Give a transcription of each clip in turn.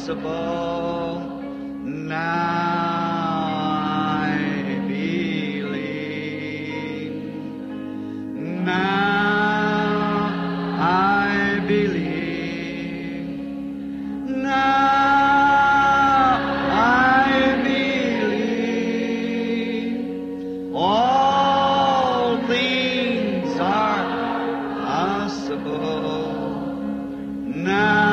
impossible. Now I believe. Now I believe. Now I believe. All things are possible. Now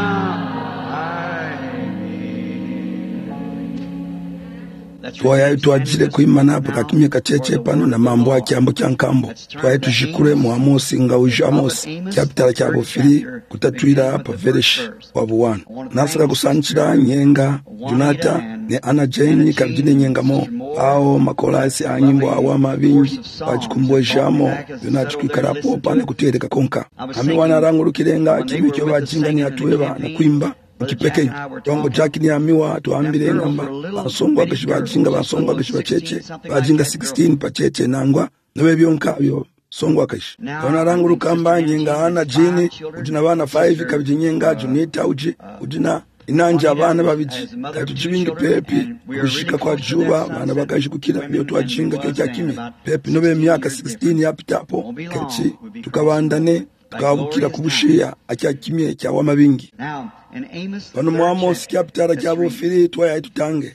twaye twajire kuimana pakakimye kacheche pano na mambo akyambo kyankambo twaye tushikure mu Amosi nga uja Amosi chapter kya bofiri kutatwira pa verse wa 1 nasaka kusanchira nyenga Junata ne Ana Jane kabjine nyengamo ao makolasi anyimbo awama bingi bachikumbwejamo yonachikikarapo pane kutereka konka amiwana rangu kirenga kimikyo bajinga ni atweba na kuimba mkipeke tongo jaki ni amiwa tuambire ngamba basongwa kishibajinga basongwa kishibacheche bajinga 16 pacheche nangwa nobe byonka byo songwa kish ona rangu rukamba nyenga Ana Jane ujina bana 5 kabijinyenga Junita ujina inanja abana babiji katujibinga pepi kushika kwa juba bana bakashikukira byo twajinga cyo cyakimi pepi nobe myaka 16 yapitapo kechi tukabandane tukabukira kubushiya acyakimye cya wamabingi pano mu Amosi chapter kya bofiri twaye tutange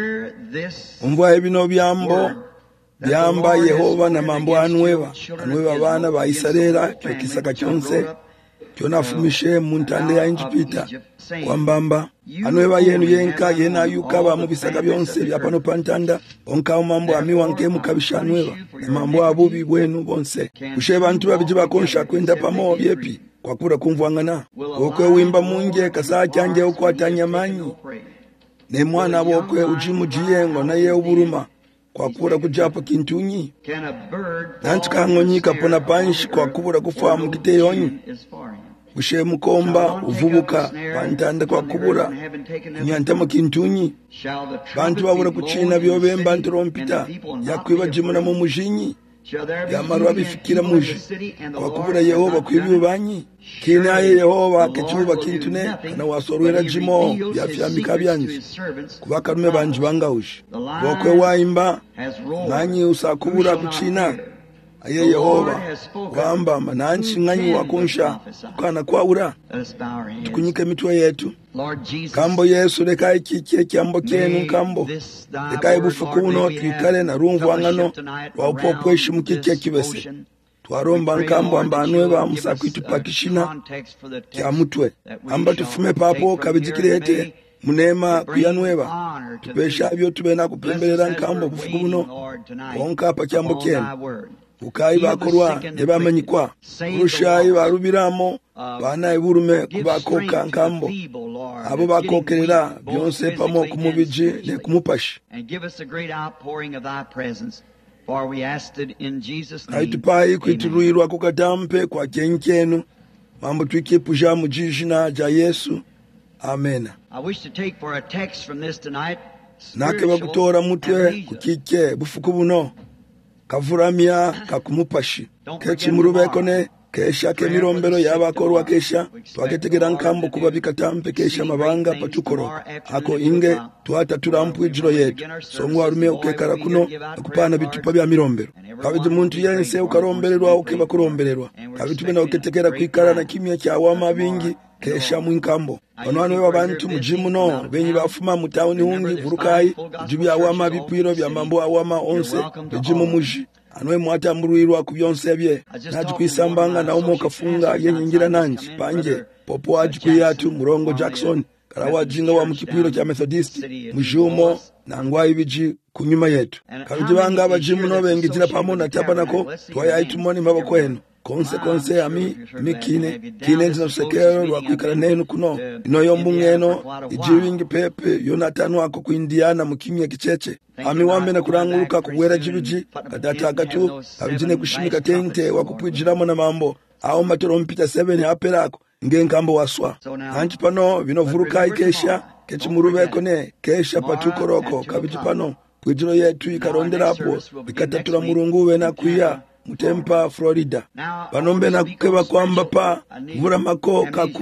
umva ebino byambo byamba Yehova na mambo anweba bana ba Israela cyo kisaka cyonse kyonafumishe muntande ya Injipita kwambamba anweba yenu yenka yena yukaba mu bisaka byonse bya pano pantanda onka mambo amiwanke mukabishanweba mambo abubi bwenu bonse kushe bantu babiji bakonsha kwenda pamo byepi kwakura kumvwangana okwe wimba munje kasa cyanje uko atanyamanyi ne mwana bokwe ujimujiye ngo naye uburuma kwakura kujapa kintunyi nanchikangonyika pona panshi kwakubura kufa mu kiteyonyi kushe mukomba uvubuka pantanda kwakubura nyantamo kintunyi bantu babura kuchina byobemba ntrompita yakwiba jimuna mu mujinyi yamarwa bifikira muji kwakubura Yehova kwibyubanyi kinaye Yehova kechuba kintune na wasorwera jimo byafyamika byanji kubakarume banji bangaushi bokwe waimba nanyi usakubura kuchina aye Yehova kwamba mananchi nganyi wakunsha kana kwaura tukunyike mitwe yetu kambo Yesu lekai kikie kyambo kenu kambo lekai bufukuno twikale na rumvu angano wapopweshi mukike kibese twaromba nkambo ambanwe ba musakwitu pakishina kya mutwe amba tufume papo kabijikirete munema kuyanweba tupesha byo tubena kupembelera nkambo bufukuno onka pa kyambo kenu ukai bakorwa nebamanyikwa urushayi barubiramo bana iburume kubakoka nkambo abo bakokerera byonse pamo kumubiji ne kumupashi aitupai kwituruirwa kukatampe kwa kenkenu mambo twikipusha mujishina ja Yesu amena nake bakutora mutwe kukike bufuku buno kavuramya kakumupashi kechi murubekone kesha kemirombero yabakorwa kesha twaketegera nkambo kuba bikatampe kesha mabanga patukoro ako inge twata turampu ijiro yetu somwa arume ukekara kuno akupana bitupa bya mirombero kabije muntu yense ukarombererwa ukeba kurombererwa kabitume na uketegera kwikara na kimya cya wama bingi kesha mwinkambo banwane babantu mujimu no benyi bafuma mutauni hungi vurukai jibya wama bipiro bya mambo awama onse bijimu muji anwe mwata mburuirwa kubyonse bye naji kwisambanga na umo kafunga yenyingira nanji panje popo aji kuyatu murongo Jackson karawa jinga wa mukipiro cha Methodist mujumo na ngwa ibiji kunyuma yetu kabijibanga abajimu no bengigira pamona tabanako twayayitumoni mabako eno konse ami mikine nzina sekero lwakwikala nenu kuno inoyombu ngeno ijiringi pepe Yonatanu wako ku Indiana mukimya kicheche ami wambe na kuranguruka kubwera jibiji kadatagatu abijine kushimika tente wakupwijiramo na mambo aho matorompita 7 aperako ngenkambo waswa anti pano binovuruka ikesha kechi murubeko ne kesha patukoroko kabiji pano kwijiro yetu ikaronderapo bikatatura murunguwe na kuya mutempa Florida panombe na kukeba kwamba pa mvura mako kaku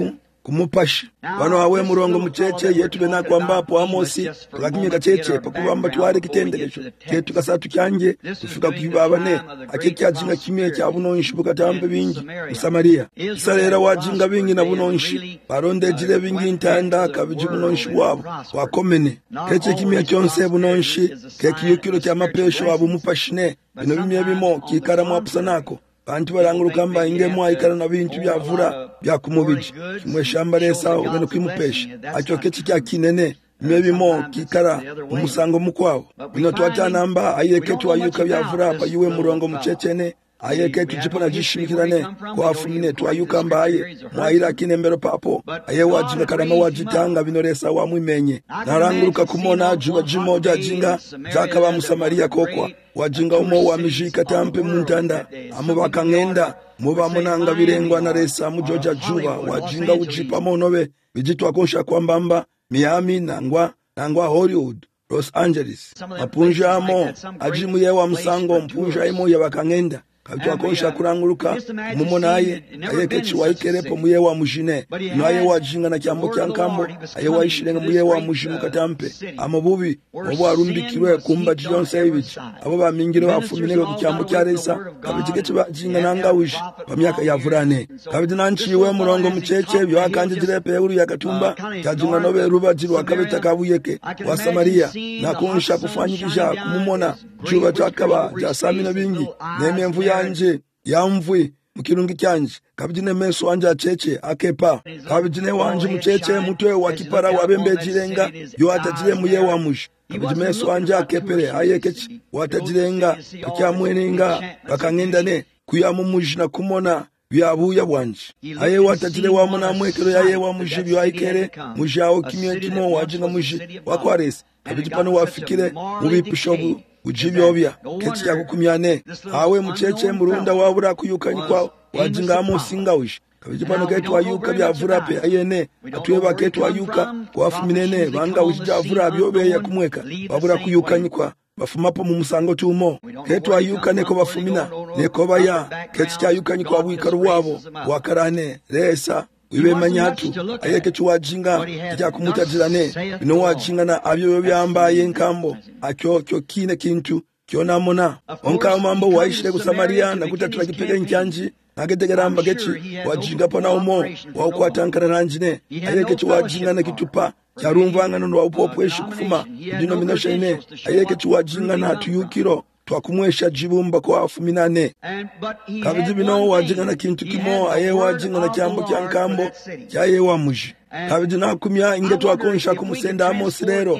kumupashi wano awe murongo mucheche yetu bena kwambapo Amosi tukakimye kacheche pakubamba twale kitendekesho ketu kasatu kyanje kufika kuyibabane akekyazinga kimye kya bunonshi bukatambe bingi Samaria Israela wajinga bingi na bunonshi baronde jire bingi ntanda kabiji bunonshi wabo wakomene keche kimye kyonse bunonshi kekiyukiro kya mapesho wabo mupashine bino bimye bimo kikara mwapusanako bantu baranguruka mba ingemwa ikara na bintu byavura byakumubiji kimwe shamba lesa ubeno kwimupesha acho kechi kya kinene mebimo kikara umusango mukwawo bino twatana mba ayeketu ayuka byavura pa yuwe murongo muchechene ayeketu jipona jishimikirane kwa afumine twayuka mba aye mwaira kinembero papo aye wajinga karama wajitanga bino lesa wamwimenye naranguruka kumona juba jimoja jinga zakaba Musamaria kokwa wajinga umo wa mijika tampe muntanda amubaka ngenda muba munanga birengwa na lesa mujoja juba wajinga ujipa monobe bijitwa konsha kwa mbamba Miami nangwa Hollywood Los Angeles mapunja amo ajimu yewa msango mpunja imo yabakangenda kabitwa konsha kuranguruka mumunaye ayekechi waikerepo muyewa mujine naye wajinga na kyambo kyankambo aye waishirenga muyewa mujimu katampe amabubi obo arumbikirwe kumba Jonse ibiki abo bamingire bafumine ku kyambo kya lesa kabitikechi bajinga nanga wishi bamyaka yavurane kabiti nanciwe murongo mucheche byo akanje direpe uru yakatumba kyajinga nobe rubajirwa kabita kabuyeke wa Samaria na konsha kufanyikisha kumumona juba twakaba jasamina bingi nememvu yanje yamvwe mukirungi kyanje kabijine meso wanje acheche akepa kabijine wanje mucheche mutwe wakipara wabembejirenga yo atajire muye wa mushi kabijine meso wanje akepere ayekechi watajirenga akyamweninga bakangendane kuyamumusha na kumona byabuya bwanje aye watajire wa muna mwekero yaye wa mushi byaikere mujao kimye kimo wajinga mushi wakwarese kabijipano wafikire mubipishobu ujibyobya kechi yakukumyane awe mucheche murunda wabura kuyukanye kwa wajinga Amosi ngawishi kabijipano ketu wayuka byavura pe ayene atweba ketu wayuka kwafuminene banga ujavura byobe yakumweka wabura kuyukanye kwa bafumapo mu musango tumo ketu wayuka neko bafumina neko baya kechi cyayukanye kwa bwikaru wabo wakarane lesa wibe manyatu ayekechi wajinga kya kumutajirane bino wajinga na abyo byambaye nkambo akyo kine kintu kyona mona onka mambo waishire ku Samaria na kutatula kipege nkyanji nagetegeramba gechi wajinga pona umo wa kwatankara nanjine ayekechi wajinga na kitupa cyarumvanga no wapopweshi kufuma denomination ne ayekechi wajinga na tuyukiro twakumwesha jibumba kwa afuminane kabiji bino wajinga na kintu kimo aye wajinga na kyambo kyankambo kyaye wa muji kabiji nakumya inge twakonsha kumusenda Amosi rero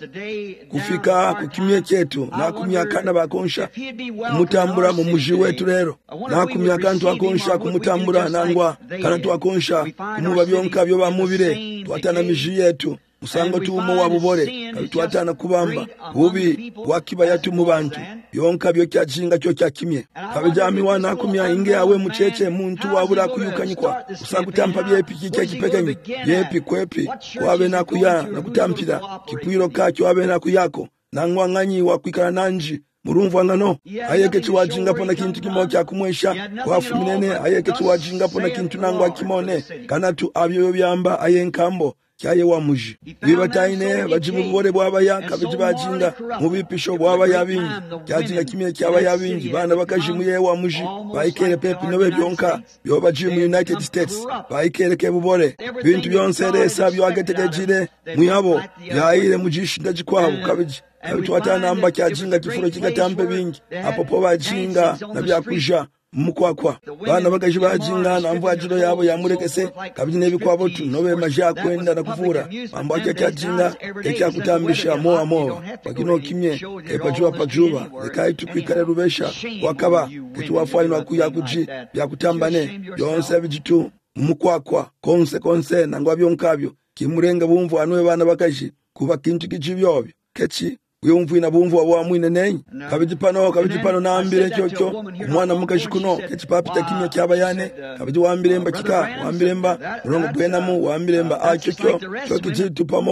kufika kukimye chetu nakumya kana bakonsha kumutambura mu muji wetu rero nakumya kana twakonsha kumutambura nangwa kana twakonsha kumuba byonka byo bamubire twatana miji yetu musango tumo wabubore kabitwatana kubamba bubi wakiba yatu mu bantu yonka byo kyajinga cyo cyakimye kabijami wana kumya inge awe mucheche muntu wabura kuyukanyikwa usakutampa byepiki cyakipekenye yepi kwepi kwabe na kuya na kutampira kipwiro kacyo wabe na kuyako nangwanganyi wakwikana nanji murumvu angano ayekechi wajinga pona kintu kimo kya kumwesha wafuminene ayekechi wajinga pona kintu nangwa kimone kanatu abyo byamba ayenkambo kyaye wa muji bibataine bajibu bore bwaba yakabiji bajinga mubipisho bwaba yabingi kyajinga kimye cyaba yabingi bana bakajimuye wa muji baikere pepe nobe byonka byo bajimu United States baikere ke bubore bintu byonse lesa byo agetegejire muyabo yaire mujishinda jikwabo kabiji abitwatana amba kyajinga kifuro kigatambe bingi apopo bajinga na byakuja mukwakwa bana bagaje bajinga na mvajiro yabo yamurekese kabiji nebikwabo tu nobe maja kwenda na kuvura mambo cyajinga cyakutambisha moa bakino kimye epajua pajuba lekai tukwikare rubesha wakaba kitwafaino kuyakuji byakutambane yonse bijitu mukwakwa konse nangwa byonkabyo kimurenga bumvu anwe bana bakaje kuba kintu kijibyobyo kechi uyumvina bumvu abo amwine nenyi kabijipano nambire cyo umwana mukashikuno kechipapita kimya cyabayane kabiji wambiremba kika wambiremba urongo bwenamu wambiremba cyo kijitupamo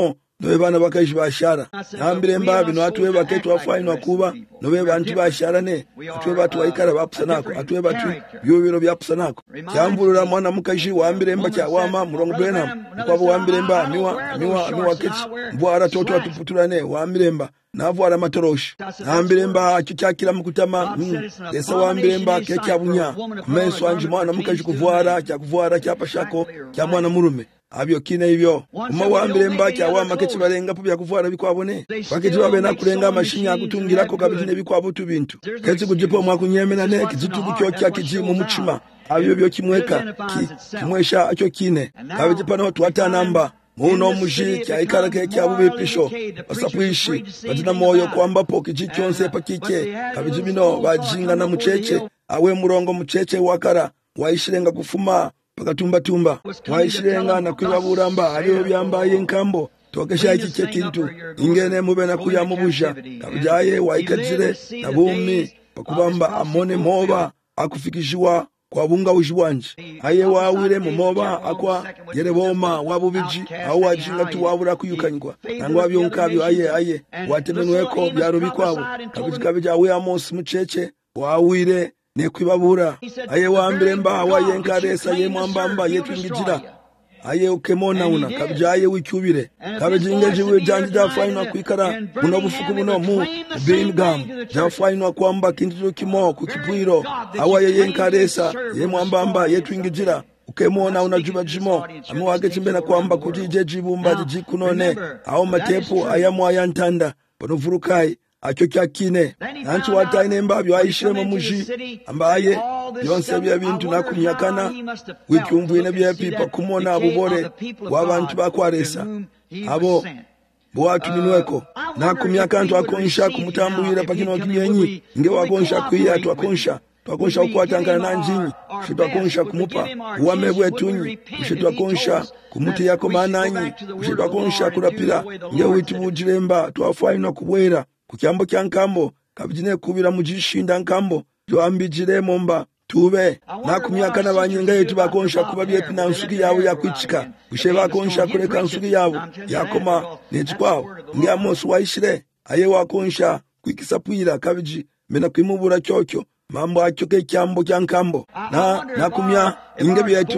nobe bana bakaji bashara nambire mba bino atuwe baketu afainwa kuba nobe bantu bashara ne atuwe batu waikara bapusanako atuwe batu byobiro byapusanako kyambulura mwana mukaji wambire mba kya wama murongo Branham kwabo wambire mba miwa kechi mbwara toto atuputurane wambire mba navwara matoroshi nambire mba kyakira mukutama esa wambire mba kekyabunya kumeso anje mwana mukaji kuvwara kyapashako kya mwana murume abyo kine ibyo uma wambire mba kya wama kechi barenga pubya kuvwara bikwabone baketi babena kurenga amashinya akutungirako kabitine bikwabo tubintu kechi kujipo mwakunyemena ne kizitugu kyokya kiji mu muchima abyo byo kimweka kimwesha acho kine kabiti pano twatanamba muno muji kyaikara ke kyabubepisho basapwishi batina moyo kwamba po kiji kyonse pakike kabiti bino bajinga na mucheche awe murongo mucheche wakara waishirenga kufuma pakatumba waishirenga na kwibaburamba aliyo byambaye nkambo tokesha iki kintu ingene mubena kuya mubusha kabijaye waikadzire nabumi pakubamba amone moba akufikishiwa kwa bunga ujiwanje aye wawire mu moba akwa yereboma wabubiji aho wajinga tu wabura kuyukanywa nangwa byonkabyo aye watemenweko byarubikwabo kabija awe Amos mucheche wawire ne kwibabura aye wambire mba wayenkaresa ye mwambamba yetwingigira aye ukemona una kabjaye wicyubire kabijinga jiwe janje jafainwa kwikara muno bufuku muno mu Birmingham jafainwa kwamba kintu kimo kukipwiro awaye yenkaresa ye mwambamba yetwingigira ukemona una juba jimo amwage chimbena kwamba kujije jibumba jikunone aho matepo ayamwa yantanda bonovurukai acho kyakine nanchi wataine mbabyo ayishire mu muji ambaye yonse bya bintu nakumyakana wicyumvine bya pipa kumona abubore wabantu bakwaresa abo bwatu minweko nakumyakantu akonsha kumutambuyira pakino kinyenyi nge wakonsha kwiya twakonsha ukwatangana nanjinyi shitwakonsha kumupa uwamebwe tunyi shitwakonsha kumuti yako mananyi shitwakonsha kurapira nge witubujiremba twafainwa kubwera kukyambo kyankambo kabijine kubira mujishinda nkambo joambijire momba tube nakumyaka nabanyinga yetu bakonsha kuba byetu na nsuki yawo yakwichika ushe bakonsha kureka nsuki yawo yakoma nechikwao nge Amos waishire aye wakonsha kwikisapwira kabiji mena kwimubura cyocyo mambo achoke kyambo kyankambo nakumya inge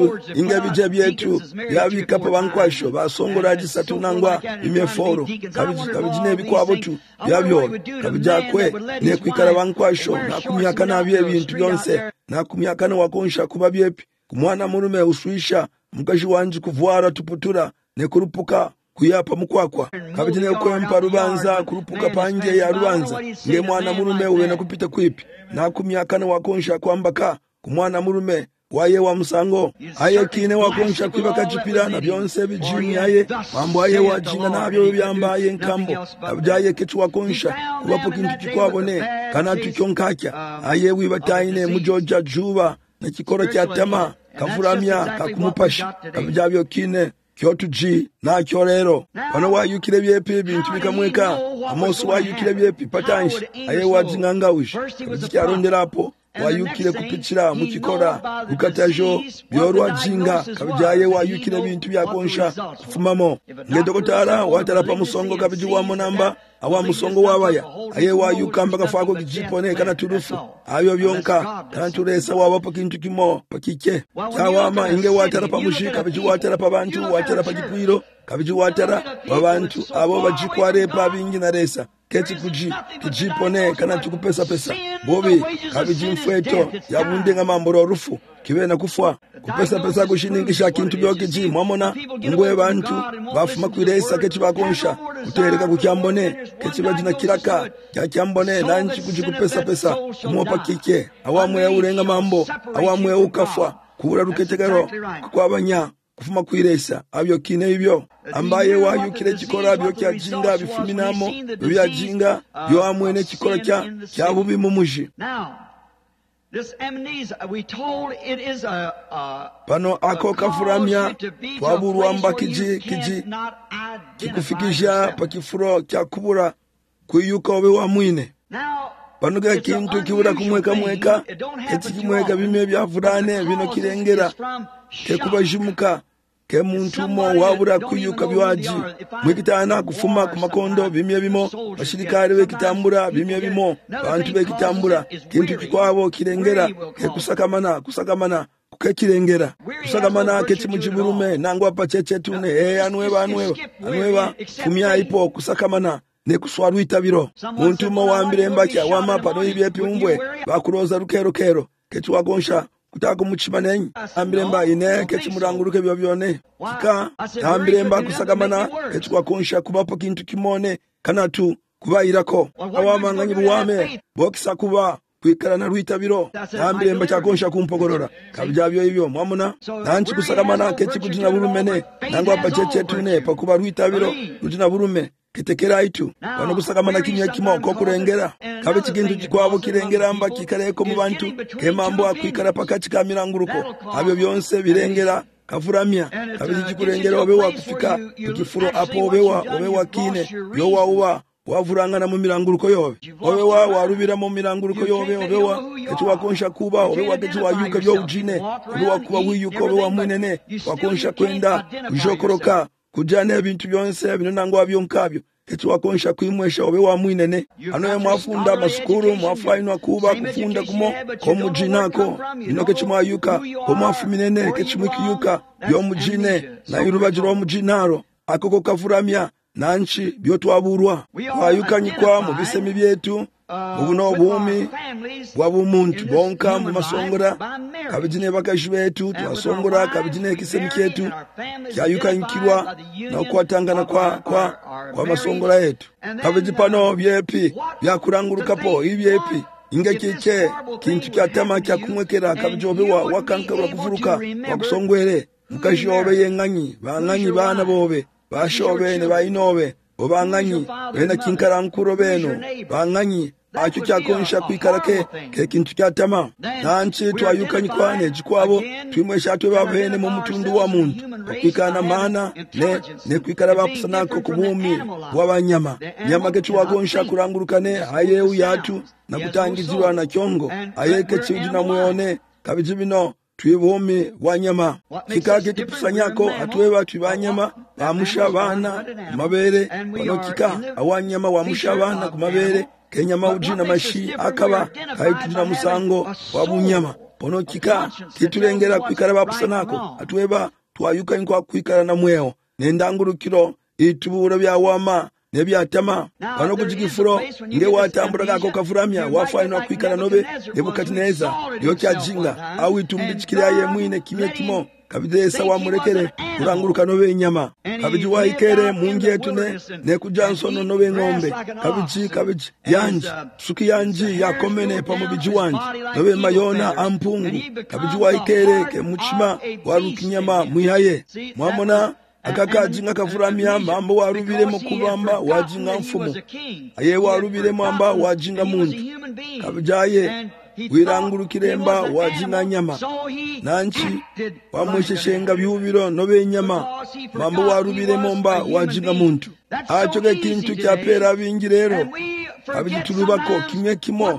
byetu yabikapa bankwasho basongora gisatu nangwa imeforo kabijine bikwabo tu byabyo kabijakwe ne kwikara bankwasho nakumyaka nabye bintu byonse nakumyaka no wakonsha kuba byepi kumwana murume uswisha mukaji wanje kuvwara tuputura ne kurupuka kuyapa mukwakwa kabijine kwempa rubanza kurupuka panje ya rubanza nge mwana murume uwena kupita kwipi nakumyaka no wakonsha kwambaka kumwana murume waye wa musango aye kine wakonsha kwibaka jipira na byonse bijini aye mambo aye wajinga nabyo byambaye nkambo abjaye kitu wakonsha kubapo kintu kikwabone kana tukyonkakya aye wibataine mujoja juba na kikoro kya tama kafuramya kakumupasha abjabyo kine kyotuji na kyorero bano wayukire byepi bintu bikamweka Amos wayukire byepi patanshi aye wajinga ngawushi bikyaronderapo wayukire kupitira mukikora ukatajo byorwa jinga kabijaye wayukire bintu byakonsha kufumamo ngedokotara watarapa musongo kabiji wa monamba awa musongo wabaya aye wayukamba kafako kijipone kana turufu ayo byonka tanturesa wabapo kintu kimo pakike cyawama inge watarapa mushika biji watarapa bantu watarapa gikwiro kabiji watara babantu abo bajikware pa bingi na resa keti kijipone kana tukupesa bobi kabiji mfweto yabunde ngamamboro rufu kibena kufwa kupesa kushiningisha kintu byokiji mwamona ngwe bantu bafuma kwiresa keti bakonsha kutereka kukyambone keti bajina kiraka kyambone nanchi kujikupesa kumopa kike awamu ya urenga mambo awamu ya ukafwa kubura ruketegero kwabanya kufuma kwiresa abyo kine ibyo ambaye wayukire kikora byo kyajinga bifuminamo byajinga byo amwene kikora kya bubi mu muji. This amnesia, we told it is a pano ako kafuramya twaburwamba kiji kikufikisha pakifuro kya kubura kuyuka obe wa mwine pano ga kintu kibura kumweka eti kimweka bimwe byavurane bino kirengera kekubajimuka ke muntu mo wabura kuyuka biwaji mwikitana kufuma ku makondo bimye bimo bashirikare bekitambura bimye bimo bantu bekitambura kintu kikwabo kirengera ke kusakamana kukekirengera kusakamana keti mujiburume nangwa pacheche tune anweba kumya ipo kusakamana ne kuswaru itabiro muntu mo wambire mbakya wamapa no ibyepi umbwe bakuroza rukero keti wagonsha kutaka muchimanenyi ambiremba ine keti muranguruke byone kika ambiremba kusakamana keti kwakonsha kubapo kintu kimone kanatu kubayirako awamanganyi buwame bokisa kuba kwikarana rwitabiro ambiremba cyakonsha kumpogorora kabyabyo ibyo mwamuna nanchi kusakamana keti kujina burumene nangwa pacheche tune pakuba rwitabiro kujina burume kitekera itu bano kusakamana kimya kimoko kurengera kabe kigintu kikwabo kirengera mba kikareko mu bantu kemambo akwikara pakati ka miranguruko abyo byonse birengera kafuramya kabe kikurengera obewa kufika kukifuro apo obewa kine yowa wavurangana mu miranguruko yobe obewa warubira mu miranguruko yobe obewa etu wakonsha kuba obewa ketu wayuka byo ujine obewa kuba wiyuko obewa mwinene wakonsha kwenda kujokoroka kujana ebintu byonse bino nangwa byonkabyo etu wakonsha kwimwesha obe wa mwinene ano ya mwafunda masukuru mwafainwa kuba kufunda kumo komujinako ino kechimwayuka komwafuminene kechimwikiyuka byomujine na irubajiro mujinaro akoko kafuramya nanchi byotwaburwa twayukanyikwa mu bisemi byetu ubuno bumi bwabumuntu bonka mu masongora kabijine bakashu betu twasongora kabijine kisemi kyetu kyayukanyikirwa na kwatangana kwa masongora yetu kabijipano byepi byakurangurukapo ibyepi ingekike kintu kyatama kyakumwekera kabijobewa wakankabura kufuruka wakusongwere mukashobe yenganyi banganyi bana bobe bashobe ne bayinobe obanganyi bena kinkarankuro beno banganyi acho cyakonsha kwikarake ke kintu cyatama nanchi twayukanyikwane jikwabo twimwesha twebavene mu mutundu wa muntu kwikana mana ne kwikara bakusanako kubumi wabanyama nyama ke twagonsha kurangurukane ayewu yatu na kutangizirwa na kyongo ayeke chiji na muone kabijibino twibome wanyama kikake kipusanyako atweba twibanyama bamusha bana mabere banokika awanyama wamusha bana kumabere kenyama ujina mashi akaba kaitujina musango wabunyama ponokika kitulengera kwikara bapusanako atweba twayuka inkwa kwikara na mweo nendangurukiro itubura bya wama nebyatama bano kujigifuro nge watambura kako kafuramya wafaino kwikara nobe Nebukadineza yo cyajinga awi tumbikira ye mwine kimye kimo kabidesa wa murekere kuranguruka nobe nyama kabiji waikere mungetu ne kujansono nobe ngombe kabiji yanji suki yanji yakomene pamubiji wanji nobe mayona ampungu kabiji waikere ke muchima warukinyama mwihaye mwamona akakajinga kafuramya mambo warubire mu kubamba wajinga mfumo aye warubire mamba wajinga muntu kabijaye wirangurukiremba wajinga nyama nanchi wamwesheshenga byubiro nobe nyama mambo warubire momba wajinga muntu acho ke kintu cyapera bingirero kabijitulubako kimwe kimo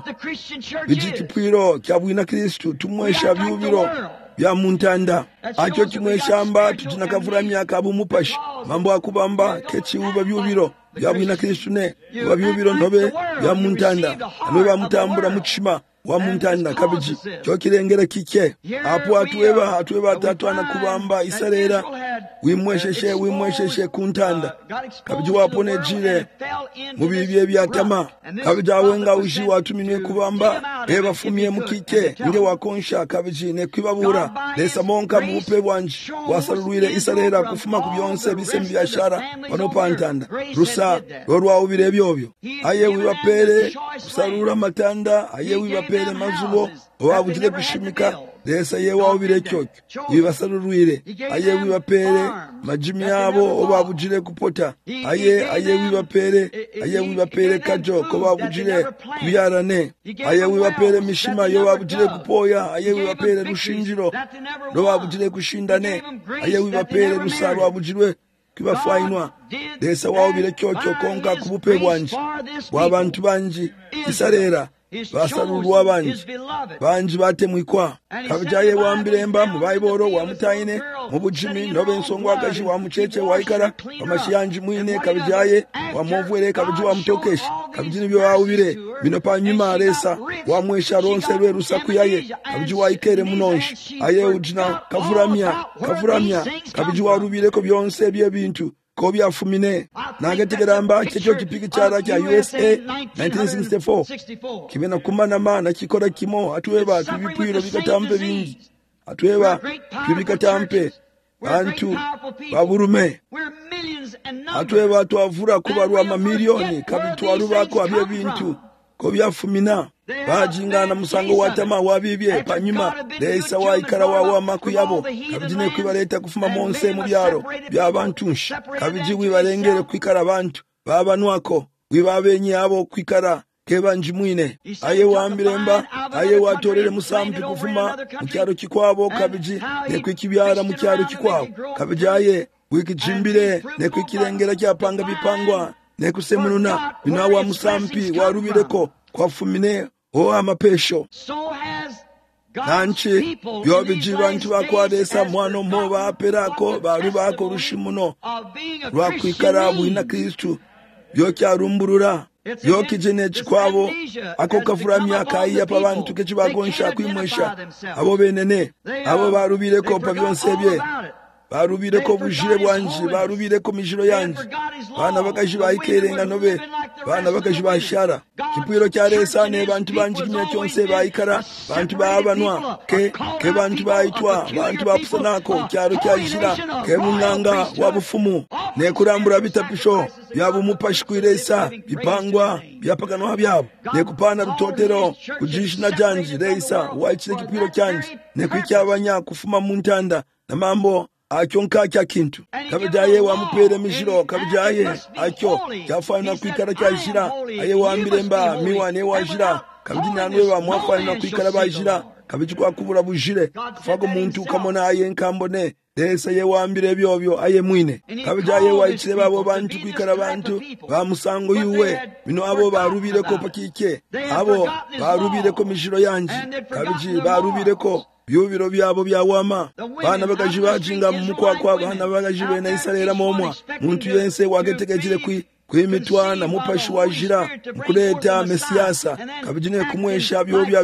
bijikipiro cyabwina Kristo tumwesha byubiro bya muntanda acho kimwe shamba tujina kafuramya kabumupashi mambo akubamba kechi uba byubiro byabwina Kristo ne byubiro nobe bya muntanda nobe bamutambura muchima wa muntanda kabiji cyokirengera kike apo atweba tatwana kubamba isarera wimwesheshe kuntanda kabiji wapone jire mubibye byatama kabiji awenga ushi watuminwe kubamba ebafumye mukike nge wakonsha kabiji ne kwibabura lesa monka mupe bwanje wasalurwire isarera kufuma kubyonse bisembi byashara banopantanda rusa rwa ubire byobyo aye wibapere kusarura matanda aye wibapere mazubo wabujire gushimika lesa ye wawubire cyocyo wibasalurwire aye wibapere majimi yabo obabujire kupota aye wibapere kajo ko babujire kubyarane aye wibapere mishima yo babujire kupoya aye wibapere rushinjiro ro babujire kushindane aye wibapere rusaro babujirwe kibafainwa lesa wawubire cyocyo konka kubupe bwanje wabantu banji isarera basalulwa banji batemwikwa kabija ye wambilemba mu Baibolo wamutaine mu bujimi nobe ensonga akashi wa mucheche waikara amashiyanji mwine kabija ye wamuvwere kabija wamutokeshi kabijini byo wawubire bino panyuma aresa wamwesha ronse lwe rusaku yaye kabija waikere munonshi aye ujina kavuramya kabija warubire ko byonse bye bintu ko byafumine nagetegeramba cyo kipiki cyara cya USA 1964 kibena kumana mana kikora kimo atweba tubipwiro bikatampe bingi atweba tubikatampe bantu baburume atweba twavura kubarwa mamiliyoni kabitwaruba ko abye bintu ko byafumina bajingana musango watama wabibye panyuma leisa waikara wawa makuyabo kabijine kwibaleta kufuma monse mu byaro byabantunshi kabiji wibalengere kwikara abantu babanwako wibabenye abo kwikara kebanji mwine aye wambilemba aye watorere musampi kufuma mu cyaro kikwabo kabiji ne kwikibyara mu cyaro kikwabo kabijaye wikijimbire ne kwikirengera cyapanga bipangwa ne kusemununa binawa musampi warubireko kwafumine amapesho nanchi byobiji bantu bakwadesa mwana moba aperako barubako rushimuno rwakwikara bwina Kristu byokyarumburura byokijene chikwabo ako kafuramya kayi apa bantu kechibagonsha kwimwesha abo benene abo barubireko pa byonse bye barubireko bujire bwanji barubireko mijiro yanji bana bakajibaikirenga nobe bana bakajibashara kipwiro cyaresa ne bantu banji kimya cyonse bayikara bantu babanwa ke bantu bayitwa bantu bapusanako cyaro cyajira ke munanga wabufumu ne kurambura bitapisho byabo mupashkwiresa bipangwa byapaganwa byabo ne kupana rutotero kujishina janji reisa wachire kipwiro cyanji ne kwicyabanya kufuma muntanda na mambo akyonka kya kintu kabijaye wamupere mishiro kabijaye akyo cyafana kwikara cyashira aye wambilemba miwane wajira kabijinanwe bamwafana kwikara bajira kabijikwa kubura bujire kufago muntu kamona aye nkambone lesa ye wambire byobyo aye mwine kabijaye waichire babo bantu kwikara bantu bamusango yuwe bino abo barubire ko pakike abo barubire ko mishiro yanji kabiji barubire ko byubiro byabo byawama bana bakajibajinga mukwakwa bana bakajibe na Israela momwa muntu yense wagetegejire kwimitwa na mupashi wajira mukuleta mesiyasa kabijine kumwesha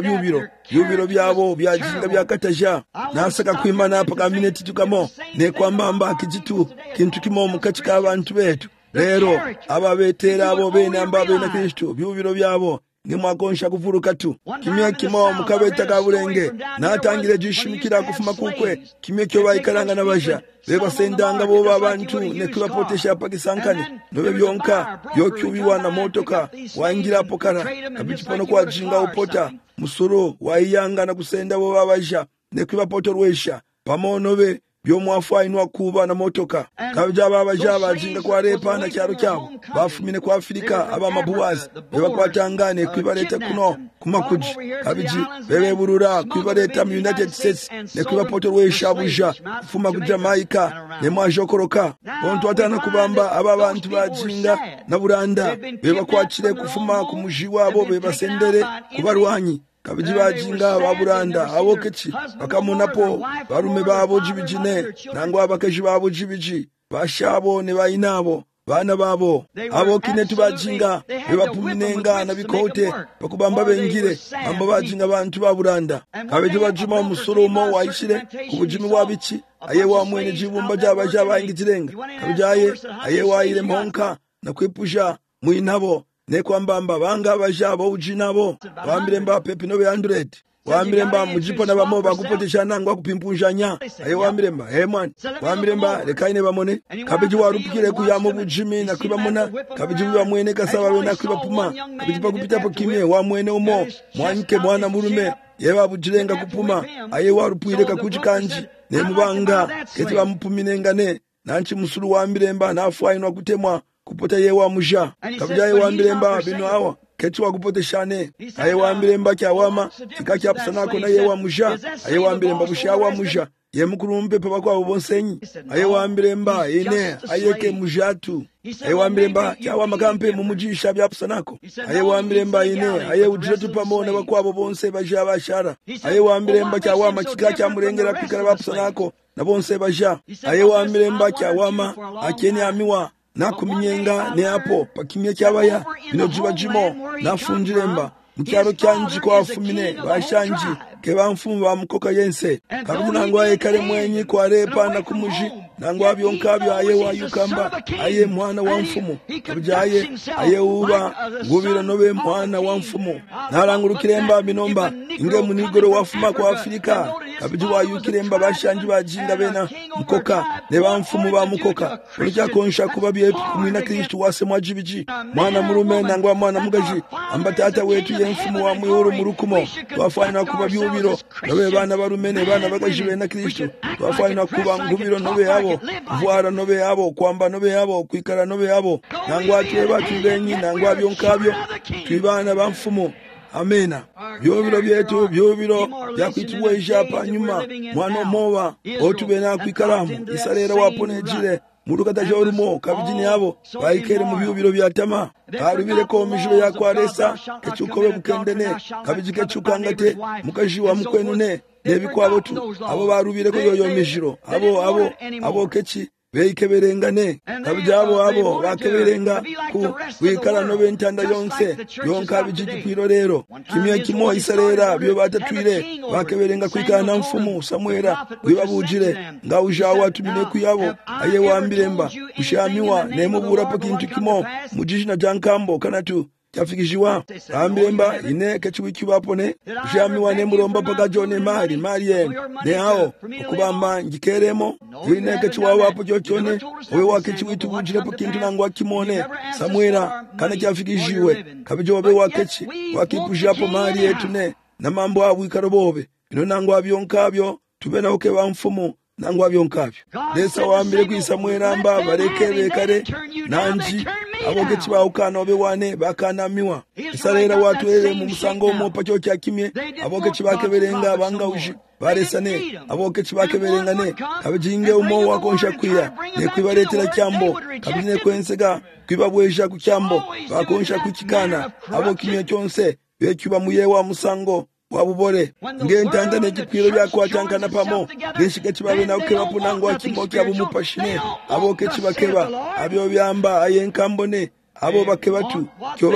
byubiro byabo byajinga byakataja nasaka kwimana paka minute tukamo ne kwambamba kijitu kintu kimo mukachika abantu betu lero ababetera abo bene ambabe na Kristo byubiro byabo ngimwakonsha kuvuruka tu kimya kimo mukabeta kabulenge natangire jishimikira kufuma kukwe kimya kyo bayikaranga nabaja beba sendanga bo babantu ne kubapotesha pakisankani nobe byonka byokyubiwa na motoka waingira pokara kabichipono kwa jinga upota musuru waiyanga na kusenda bo babaja ne kubapotorwesha pamonobe byomwafainwa kuba na motoka kabija babaja bajinga kwa repa na cyaro cyabo bafumine kwa Afrika aba mabuwazi bebakwatangane kwibaleta kuno kumakuji kabiji bebeburura kwibaleta mu United States ne kwibapotorwesha buja kufuma ku Jamaica ne mwajokoroka bontu atana kubamba aba bantu bajinga na buranda bebakwakire kufuma ku muji wabo bebasendere kubarwanyi kabiji bajinga baburanda abokechi bakamunapo barume babo jibijine nangwa abakaji babo jibiji bashabo ne bayinabo bana babo abo kinetu bajinga bebapuminenga na bikote bakubamba bengire amba bajinga bantu baburanda kabiji bajuma umusurumo wayishire kubujimi wabici aye wa mwene jibumba jabaja baingijirenga kabijaye aye waire monka na kwepusha mwinabo ne kwambamba banga bajabo ujinabo wambiremba pepi no 100 wambiremba mujipo na bamo bakupotesha nangwa kupimpunjanya aye wambiremba man wambiremba lekaine bamone kabiji warupikire kuyamo bujimi na kwibamona kabiji wa mwene kasaba we na kwibapuma kabiji pakupita pokimye wa mwene umo mwanke mwana murume yeba bujirenga kupuma aye warupire kakujikanji ne mubanga keti bamupuminengane nanchi musuru wambiremba nafainwa kutemwa kupota yewa muja kabija yewa mbiremba bino awa keti wakupoteshane ayewa mbiremba kyawama kikakyapusanako na yewa muja ayewa mbiremba bushawa muja ye mukulumpe papa kwabo bonsenyi aye wambiremba ine ayeke mujatu aye wambiremba kyawa makampe mumujisha byapusanako aye wambiremba ine aye ujire tupamona bakwabo bonse baja bashara aye wambiremba kyawa makika kyamurengera kwikara bapusanako na bonse baja aye wambiremba kyawama akeni amiwa nakuminyenga ne apo pakimye kyabaya bino jibajimo nafunjiremba mukyaro kyanji kwa fumine bashanji ke bamfumba bamukoka yense kabiri nangwa ekale mwenyi kwa repa na kumuji nangwa byonkabyo aye wayukamba aye mwana wa mfumu kabiri aye uba ngubira nobe mwana wa mfumu narangurukiremba binomba inge munigoro wafuma kwa Afrika kabiri wayukiremba bashanji bajinga bena mukoka ne bamfumu bamukoka urya konsha kuba byetu kumina Kristo wase mwajibiji mwana murume nangwa mwana mugaji ambatata wetu ye mfumu wa muyoro murukumo wafana kuba byubiro nobe bana barumene bana bagajibe na Kristo wafana kuba ngubiro nobe yabo vuara nobe yabo kwamba nobe yabo kwikara nobe yabo nangwa tweba tubenyi nangwa byonkabyo twibana bamfumu amena byobiro byetu byobiro yakwitibwe ijapa nyuma mwana mowa otubena kwikaramu isarera waponejire murukata jorumo kabijini yabo bayikere mu byubiro byatama arubire ko mijiro yakwaresa kechukobe bukendene kabijike chukangate mukajiwa mukwenune nebikwabo tu abo barubire ko yoyo mijiro abo kechi beikeberengane kabijabo abo bakeberenga ku wikala nobe ntanda yonse yonka bijigipiro rero kimya kimo isarera byo batatwire bakeberenga kwikana mfumu Samuela wibabujire nga ujawa tumine kuyabo aye wambiremba ushamiwa nemubura pakintu kimo mujishina jankambo kanatu yafikishiwa ambemba ine kechiwiki bapone ushamiwa nemuromba paka jone mari ne hao okubamba ngikeremo ine kechiwa wapo jochone we wakechiwitu bujire pakintu nangwa kimone Samuela kana kyafikishiwe kabijo babe wakechi wakipushapo mari yetu ne na mambo abwikarobobe ino nangwa byonkabyo tubena oke bamfumu nangwa byonkabyo lesa wambire kwisamwera mba barekebe kare nanji aboke chibawukana obe wane bakanamiwa isarera watu ele mu musango mo pacho cyakimye aboke chibakeberenga banga uji baresane aboke chibakeberengane kabijinge umo wakonsha kwira ne kwibaretera cyambo kabine kwensega kwibabwesha ku cyambo bakonsha kukikana abokimye cyonse bekyuba muyewa musango wabubore ngentanda nekipiro byakwatankana pamo ngeshike kibabe na ukebapo nangwa kimoke abumupashine aboke kibakeba abyo byamba ayenkambone abo bakebatu cyo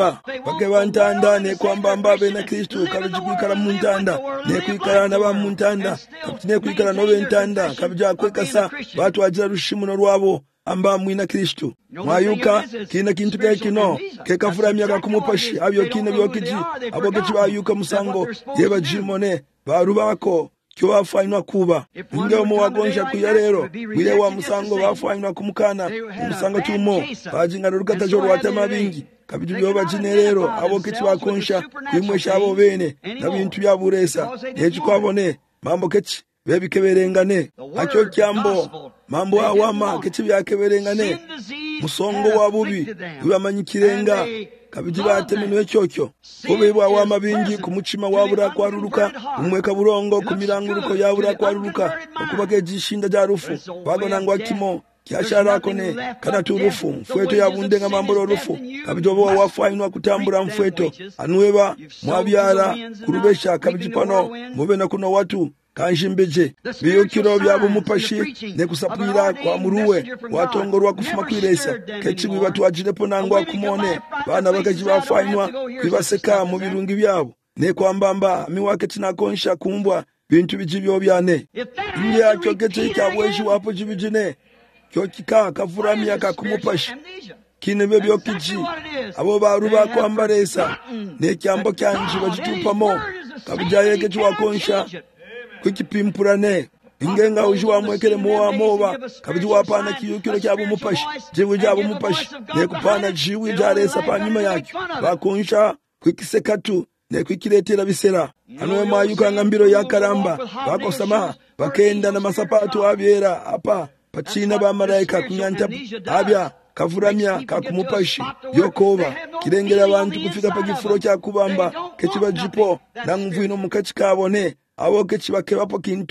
bakeba ntanda ne kwamba mbabe na Kristo kabijikukara mu ntanda ne kwikarana ba mu ntanda kabine kwikara nobe ntanda kabija kwekasa batu ajira rushimuno rwabo amba mwina Kristo mwayuka kina kintu kino kekafura myaka kumupashi abyo kina byokiji aboke kibayuka musango yeba jimone barubako cyo bafanywa kuba inge mu wagonja kuyarero wile wa musango bafanywa kumukana musango cyumo bajingana rukatajo rwatema bingi kabiju byo bajinerero aboke kibakonsha kwimwesha abo bene na bintu byaburesa yechi kwabone mambo kechi bebikeberengane acyo cyambo mambo awama kechi byakeberengane musongo wa bubi bibamanyikirenga kabiji batemenwe cyocyo bobebwa awama bingi kumuchima wabura kwaruruka umweka burongo kumiranguruko yabura kwaruruka okubake jishinda jarufu bagonangwa kimo kyasharakone kana turufu mfweto yabunde nga mambo rufu kabijobo wafanywa kutambura mfweto anuweba mwabyara kurubesha kabijipano mubena kuno watu kanjimbeje biyukiro byabo mupashi ne kusapira kwa muruwe watongorwa kufuma kwiresa kechibi batu ajirepo nangwa kumone bana bakaji bafanywa kwibaseka mu birungi byabo ne kwambamba miwake tinakonsha kumbwa bintu bijibyo byane indiya cyogete cyabweshi wapo jibijine cyo kika kavura myaka kumupashi kinebe byokiji abo baruba kwambaresa ne cyambo cyanje bajitupamo kabujaye kechi wakonsha kukipimpurane ingenga ujuwa mwekele moba kabiji wapana kiyukiro cyabo mupashi jewe jabo mupashi ne kupana jiwi jaresa panyuma yakyo bakonsha kwikisekatu ne kwikiretera bisera anwe mayuka ngambiro yakaramba bakosama bakenda na masapatu abyera apa pachina ba malaika kunyanta abya kavuramya kakumupashi yokoba kirengera abantu kufika pagifuro cya kubamba kechiba jipo nanguvino mukachi kabone aboke chibake bapo kintu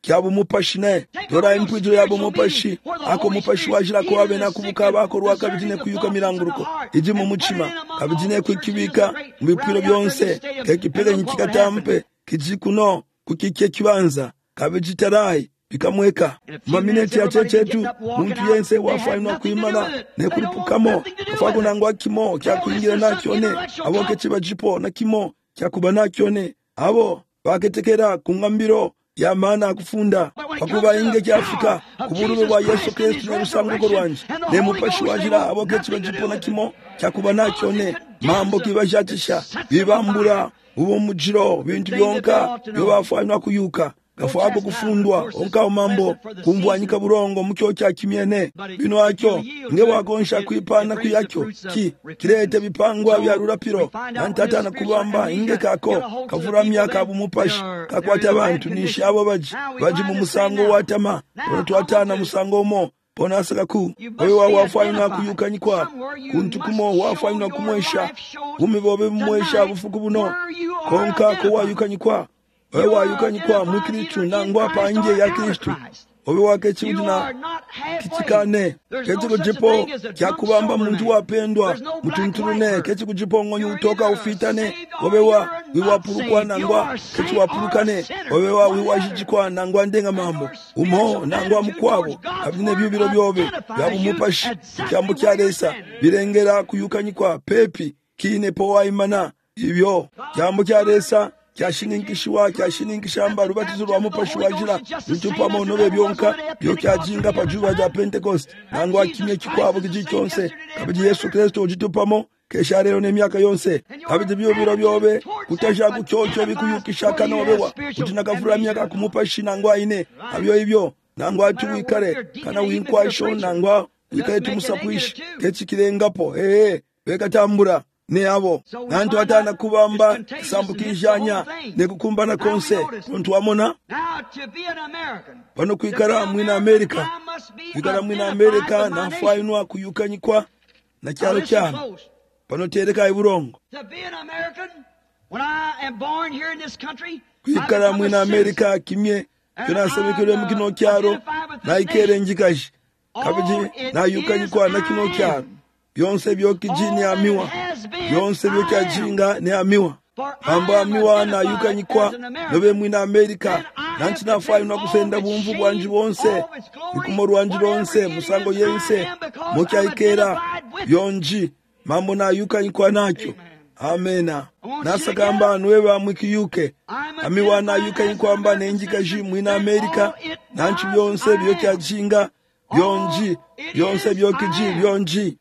kyabo mupashi ne dora impwijo yabo mupashi ako mupashi wajira ko abe nakubuka bako rwakabijine kuyuka miranguruko iji mu muchima kabijine kwikibika mu bipiro byonse kekipele nyikikatampe kijikuno kukike kibanza kabijitarai bikamweka mamineti ya chechetu muntu yense wafainwa kuimana ne kulipukamo afago nangwa kimo kya kuingira nakyone abo kechiba jipo na kimo kya kuba nakyone abo baketekera kungambiro ya maana kufunda pakuba inge kya Afrika kubululu bwa Yesu Kristo na rusanguko rwanje ne mupashi wajira abo kechiba jipo na kimo kya kuba nakyone mambo kibajatisha bibambura uwo mujiro bintu byonka byo bafainwa kuyuka gafuako kufundwa onka mambo kumbwanyika burongo mukyo kya kimyene bino akyo nge wakonsha kwipana kuyakyo kirete bipangwa bya rurapiro nantata na kubamba inge kako kavura myaka abumupashi kakwata abantu nishabo baji mu musango watama twatana musango mo pona sakaku wewe wafaina kuyukanyikwa kuntukumo wafaina kumwesha umibobe mwesha bufuku buno konka ko wayukanyikwa wewe wayukanyikwa mu Kristo nangwa panje ya Kristo obe wake chudina kichikane keti kujipo kya kubamba muntu wapendwa mutunturune keti kujipo ngonyu utoka ufitane obe wiwapurukwa nangwa keti wapurukane obe wiwajijikwa nangwa ndenga mambo umo nangwa mukwabo abine byubiro byobe byabumupashi kyambo kyaresa birengera kuyukanyikwa pepi kine powa imana ibyo kyambo kyaresa kyashiningishamba rubatizo rwa mupashi wajira ntupa monobe byonka byo kyajinga pajuba ja Pentecost nangwa kimye kikwabo kijicyonse kabiji Yesu Kristo ujitupamo kesha rero nemyaka yonse kabiji byo byobe kutaja gucyocho bikuyukishaka nobewa kutinakavura myaka kumupashi nangwa ine abyo ibyo nangwa tuwikare kana winkwasho nangwa wikaye tumusapwishi kechi kirengapo bekatambura ne abo nantu atana kubamba sambukijanya ne kukumbana konse muntu wamona pano kwikara mwina Amerika kwikara mwina Amerika na fainwa kuyukanyikwa na kyalo cyano pano tereka iburongo kwikara mwina Amerika kimye tunasabikire mu kino cyaro na ikere njikashi kabiji na yukanyikwa na kino cyaro byonse byokijini amiwa byonse byokajinga ne amiwa amba amiwa na yukanyikwa nobe mwina Amerika nanchi nafainwa kusenda bumvu bwanji bonse ikumo rwanji ronse musango yense mukyaikera yonji mambo na yukanyikwa nakyo amena nasagamba nwe bamwikiyuke amiwa na yukanyikwa mba nenjikaji mwina Amerika nanchi byonse byokajinga byonji byonse byokiji byonji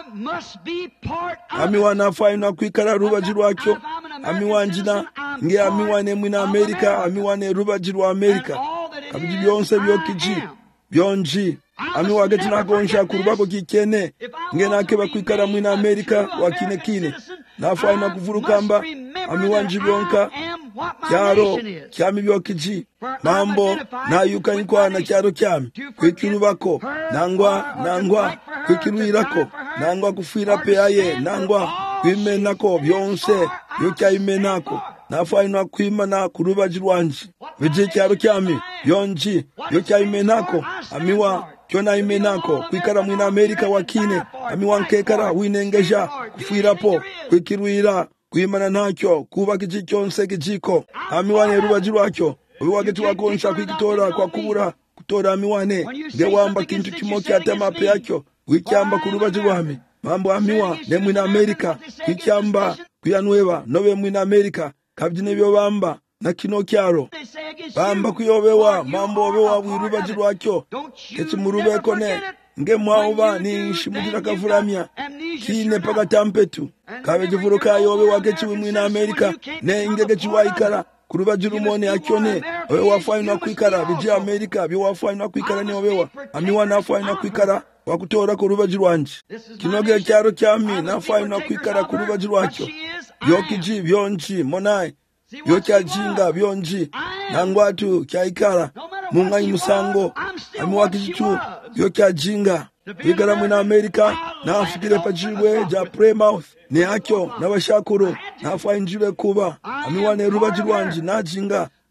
amiwa nafainwa kwikara rubaji rwakyo amiwa njina nge amiwa ne mwina Amerika amiwa ne rubaji rwa Amerika kabiji byonse byokiji byonji amiwa gati nakonsha kurubako kikene nge nake bakwikara mwina Amerika wakine nafainwa kuvurukamba amiwa njibyonka kyaro kyami byokiji mambo na yukanyikwa na kyaro kyami kwikirubako nangwa kwikirwirako nangwa kufira peaye nangwa kwimenako byonse yokyaimenako nafainwa kwimana kurubaji rwanji bije kyaro kyami byonji yokyaimenako amiwa kyona imenako kwikara mwina Amerika wakine amiwa nkekara winengeja kufirapo kwikirwira kwimana nakyo kuba kijicyonse kijiko amiwane rubaji rwakyo ubiwageti wakonsha kwikitora kwa kubura kutora amiwane nge wamba kintu kimo kyatama pe yakyo wikyamba kurubaji rwami mambo amiwa ne mwina Amerika kwikyamba kuyanweba nobe mwina Amerika kabjine byo bamba na kino kyaro bamba kuyobewa mambo obewa wirubaji rwakyo keti murubeko ne nge mwauba ni shimudira kavuramya kine paka tampetu kabejivuro kayobe wagechi mwina Amerika ne ingegechi waikara kurubaji rumone akyone owe wafainwa kwikara biji Amerika byo wafainwa kwikara ne obewa amiwa nafainwa kwikara wakutora kurubaji rwanje kinoge cyaro cyami nafainwa kwikara kurubaji rwacyo yokiji byonji monai yokyajinga byonji nangwatu kyaikara mungai musango amiwakijitu yokyajinga kwikara mwina Amerika nafikire pajibwe ja Plymouth ne akyo nabashakuru nafainjire kuba amiwane rubaji rwanji najinga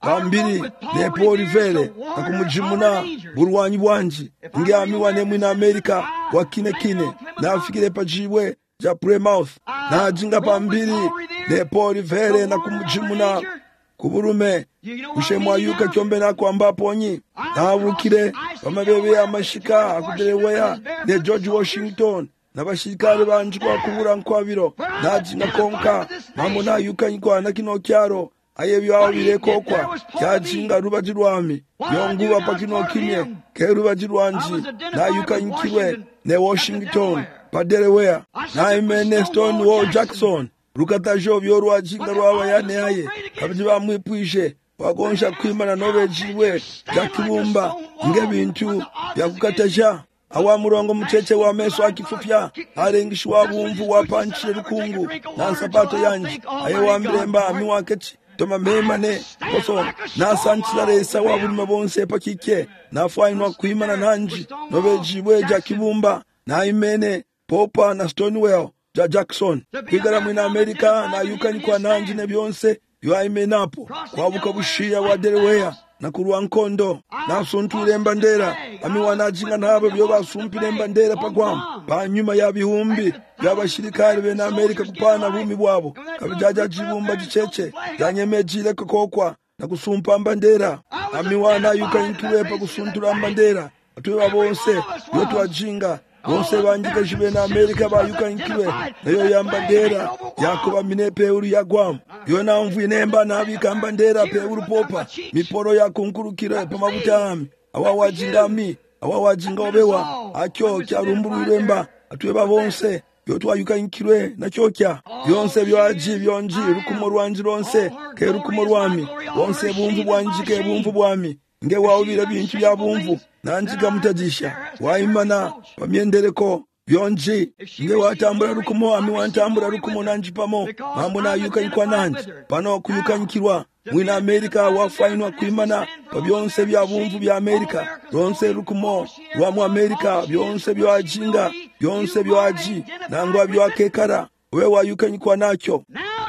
pambiri ne Paul Revere na kumujimuna burwanyi bwanji nge amiwa ne mwina Amerika wakine kine na afikire pajibwe ja Plymouth na ajinga pambiri ne Paul Revere na kumujimuna kuburume kushemwa yuka kyombe nako ambaponyi na abukire bamabebe amashika akudereweya ne George Washington na bashikare banje kwa kubura nkwabiro najinga konka mambo na yuka nyikwana kino kyaro ayebyo awire kokwa kyajinga rubaji rwami yonguba pakino kimye ke rubaji rwanji na yuka nyikiwe ne Washington paderewea na imene Stonewall Jackson rukatajo byorwajinga rwabayane aye kabiji bamwipwishe wakonsha kwimana nobejiwe jakibumba ngebintu yakukataja awa murongo mutete wa meso akifufya arengishwa bumvu wapanchire rukungu na sabato yanji aye wambiremba amiwaketi toma memane koso na sanchira resa wa bulima bonse pakike na fainwa kwimana nanji nobejiwe jakibumba na imene Popa na Stonewall ja Jackson kwigara mwina Amerika na yukani kwa nanji ne byonse yo imenapo kwabuka bushiya wa Delaware na kurwa nkondo na sunture mbandera amiwanajinga nabo byo basumpire mbandera pagwam pa nyuma ya bihumbi byabashirikari be na Amerika kupana bumi bwabo kabijaja jibumba giceche yanyemejile kokokwa na kusumpa mbandera amiwana yukani pa kusuntura mbandera atuwa bonse yo twajinga bonse banjika jibe na Amerika bayukankiwe nayo yambandera yakoba minepe uri yagwam yo namvu inemba nabika mbandera pe uri popa miporo yakunkurukira pamabutami awawajingami awawajinga obewa akyo kyarumbururemba atweba bonse yo twayukankirwe na cyokya byonse byaji byonji rukumo rwanji ronse ke rukumo rwami bonse bumvu bwanjike bumvu bwami nge wawubira bintu bya bumvu nanjiga mutajisha waimana pamyendereko byonji nge watambura rukumo ami wantambura rukumo nanjipamo mambo na yuka ikwa nanji pano kuyukanyikirwa mwina Amerika wafainwa kwimana pabyonse bya bumvu bya Amerika ronse rukumo rwa mu Amerika byonse byajinga byonse byaji nangwa byakekara we wayukanyikwa nakyo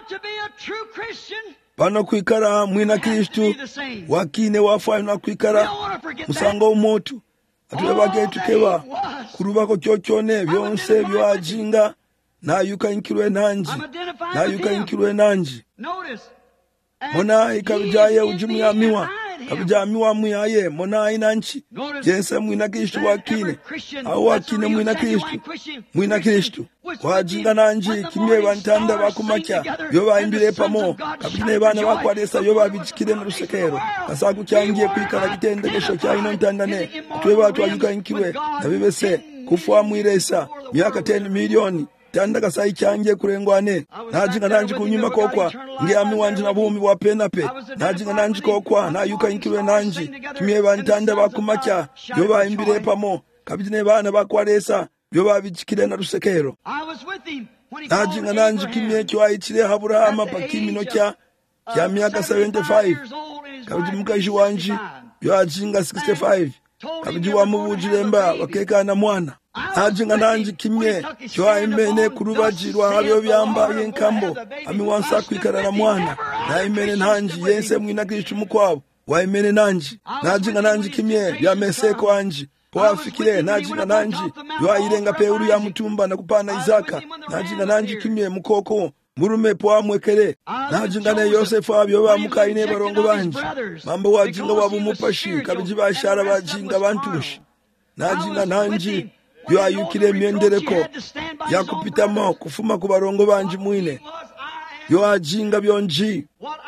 pano kwikara mwina Kristu wakine wafainwa kwikara musango umotu atubage tukeba kurubako cyocyone byonse byajinga nayukankirwe nanji mona ikabijaye ujumyamiwa kabijamiwa muyaye mona inanchi jense mwina Kristu wakine au wakine mwina Kristu kwajinga nanji kimye bantanda bakumakya yo baimbire pamo kabine bana bakwaresa yo babikire mu rusekero kasaku cyangiye kwikara gitendegesho cyayino ntandane tweba twayukankiwe nabibese kufwa mwiresa myaka 10 milioni tandaka sai cyangiye kurengwane najinga nanji kunyuma kokwa nge ami wanje nabumi wa penape najinga nanji kokwa nayukankiwe nanji kimye bantanda bakumakya yo baimbire pamo kabine bana bakwaresa yo babikire na rusekero najinga nanji kimye cyo ayitire Abrahama pakimino kya myaka 75 kabiji mukaji wanji yo ajinga 65 kabiji wa mubujiremba bakeka na mwana najinga nanji kimye cyo ayimene kurubajirwa habyo byamba yenkambo ami wansa kwikara na mwana na imene nanji yense mwina Kristu mukwabo wa imene nanji najinga nanji kimye ya meseko anji poafikire najinga nanji yo ayirenga pe uru ya mutumba na kupana Izaka najinga nanji kimye mukoko murume poamwekere najinga ne Yosefu abyo bamukaine barongo banji mambo wajinga wabumupashi kabiji bashara bajinga bantushi najinga nanji yo ayukire myendereko yakupitamo kufuma ku barongo banji mwine yo ajinga byonji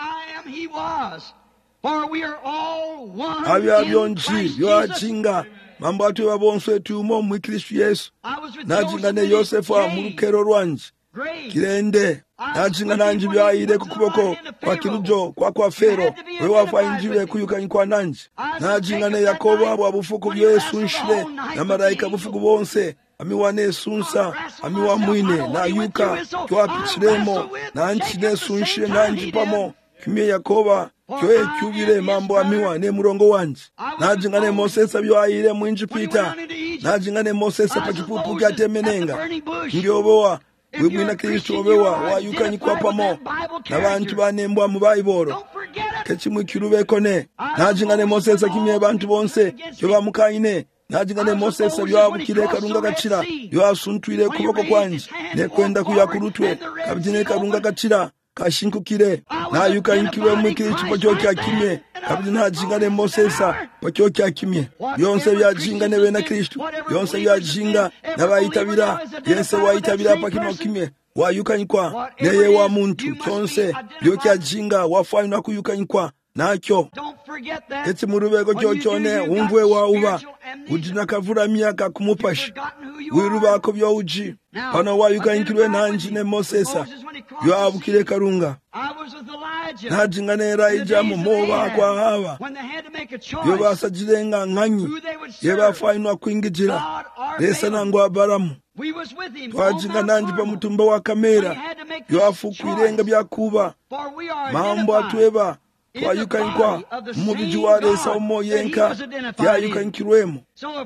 abya byonji yo ajinga mambo atu babonswe tumo mu Kristu Yesu najinga ne Yosefu amurukero rwanji kirende najinga nanji byayire kukuboko kwa kirujo kwa Fero we wafainjiwe kuyukanyikwa nanji najinga ne Yakobo abo abufuku Yesu nshire na malaika bufuku bonse amiwane sunsa amiwa mwine na yuka twapitiremo nanji ne sunshire nanji pamo kimye Yakoba cyoe cyubire mambo amiwa ne murongo wanje najinga ne Moses abyo ayire mwinji Peter najinga ne Moses pakipupu kyatemenenga ndiobowa wimwina Kristu obewa wayukanyikwa pamo nabantu banembwa mu Bayibolo kechimwe kirubekone najingane Moses akimye bantu bonse cyo bamukaine najingane Moses byabukire karunga gacira yo asuntwire kuboko kwanje ne kwenda kuyakurutwe kabyine karunga gacira kashinkukire nayuka inkiwe mwikiri chipo cyo cyakimye kabyine najingane Moses pacyo cyakimye yonse byajingane we na Kristo yonse byajinga nabayitabira Yesu wayitabira pakino kimye wayukanyikwa neye wa muntu cyonse byo cyajinga wafanywa kuyukanyikwa nakyo eti murubego cyo cyone umvwe wa uba ujina kavura myaka kumupasha wirubako byo uji hano wayukanyikirwe nanjine Moses yo abukire karunga najingane Elijah mu moba kwa haba yo basajirenga nkanyi ye bafanywa kwingigira lesa nangwa baramu twajinga nanji pa mutumba wa kamera yo afukwirenga byakuba mambo atweba twayukanyikwa mubiji wa lesa umoyenka yayukanyikirwemo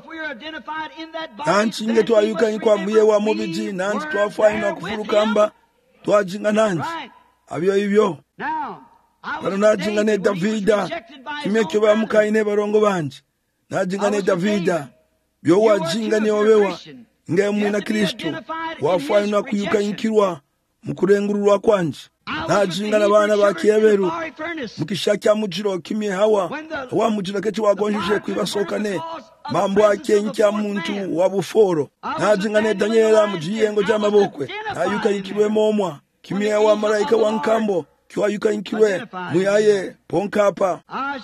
nanjinge twayukanyikwa muye wa mubiji nanji twafanywa kufurukamba twajinga nanji abyo ibyo bano najingane Davida kimye cyo bamukaine barongo banje najingane Davida byo wajingane obewa ngemwe na Kristo wafanywa kuyukanyikirwa mukurengururwa kwanje najingana abana bakiyeberu mukishakya mujiro kimye hawa wa mujiro keti wagonjije kwibasokane mambo akenkya muntu wabuforo najingane Daniela mujiyengo jamabokwe nayukanyikirwe momwa kimye wa malaika wa nkambo kiwayukanyikirwe muyaye ponkapa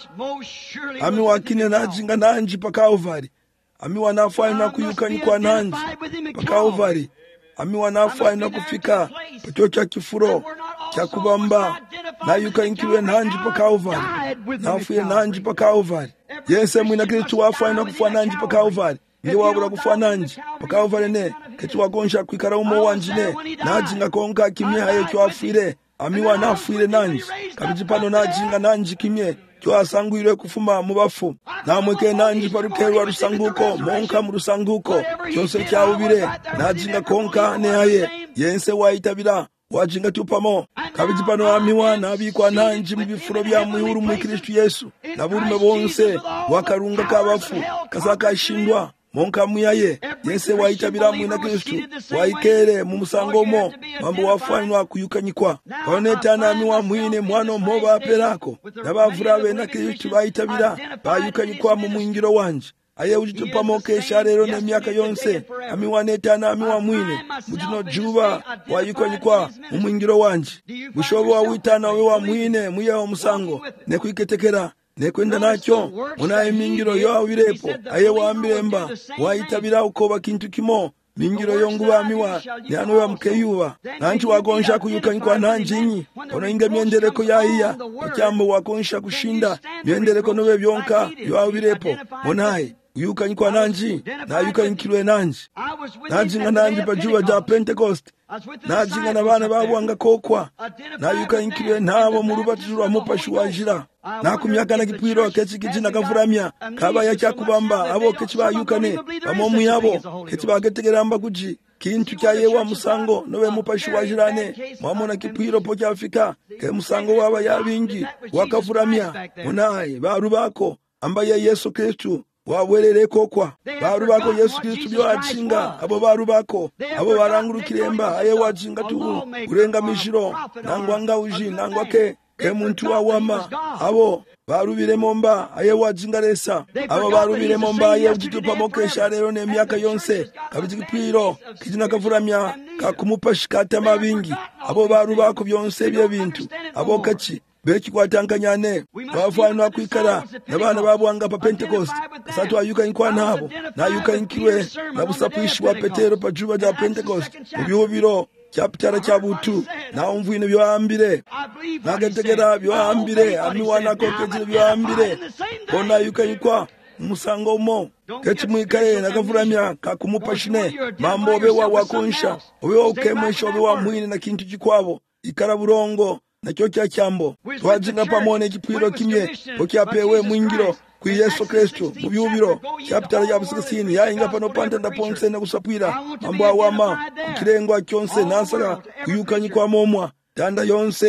ami wakine najinga nanji pa Calvary ami wanafanywa kuyukanyikwa nanji pa Calvary ami wanafanywa kufika pacho cha kifuro cha kubamba nayukanyikirwe nanji pa Calvary nafuye nanji pa Calvary Yesu mwina Kristo wafanywa kufa nanji pa Calvary ndi wabura kufa nanji pa Calvary ne keti wagonsha kwikara umo wanjine najinga konka kimye haye cyo afire ami wanafire nanji kabiji pano najinga nanji kimye cyo asangwire kufuma mu bafu namweke nanji parukerwa rusanguko monka mu rusanguko cyose cyabubire najinga konka ne haye yense wayitabira wajinga tupamo kabiji pano amiwa nabikwa nanji mu bifuro bya muhuru mu Kristo Yesu naburume bonse wakarunga kabafu kasakashindwa monka muyaye yense wayitabira mu na Kristo wayikere mu musangomo mambo wafanywa kuyukanyikwa oneta nami wa mwine mwana moba perako nabavurabe na Kristo bayitabira bayukanyikwa mu mwingiro wanje aye ujitupamo kesha rero ne myaka yonse ami waneta nami wa mwine mutino juba wayukanyikwa mu mwingiro wanje bushobo wawitana we wa mwine muye wa musango ne kwiketekera nekwenda nakyo munaye mingiro yo awirepo aye wambiremba wayitabira ukoba kintu kimo mingiro yongubamiwa nyano ya mkeyuwa nanti wagonsha kuyukanyikwa nanjinyi ono inge myendereko yahiya okyambo wagonsha kushinda myendereko nobe byonka yo awirepo munaye uyukanyikwa nanji nayukanyikirwe nanji najinga nanji pajuba ja Pentecost najinga nabana babwanga kokwa nayukanyikirwe nabo mu rubatizo rwa mupashu wajira nakumyaka na kipwiro kechi kijina kavuramya kaba yacyakubamba abo kechi bayukane bamomu yabo kechi bagetegeramba kuji kintu cyayewa musango nobe mupashu wajirane mwamona kipwiro po cyafika ke musango waba yabingi wakavuramya munaye barubako ambaye Yesu Kristo wabwerere kokwa barubako Yesu Kristo byo achinga abo barubako abo barangurukiremba aye wajinga tu kurenga mishiro nangwanga uji nangwake ke muntu wawama abo barubire momba aye wajinga lesa abo barubire momba aye ujitupamo kesha rero ne myaka yonse kabijipiro kijina kavuramya kakumupashikata mabingi abo barubako byonse bye bintu abo kachi beki kwatankanyane bafanywa kwikara nabana babwanga pa Pentecost satu ayukanyikwa nabo nayukanyikirwe nabusapishi wa Petero pa juba ja Pentecost ubyo chapitara chabutu na umvine byoambire nagetegera byoambire amiwana ko kejire byoambire kona yukanyikwa musango mo keti mwikare nagavuramya kakumupashine mambo be wakonsha obe okemesho obe wa mwine na kintu kikwabo ikara burongo na cyo cyambo twajinga pamone kipiro kimye okyapewe mwingiro ku Yesu Kristo mu byubiro chapter ya 16 yainga pano panta ndaponse na kusapwira mambo awama kirengo cyonse nasara kuyukanyikwa momwa tanda yonse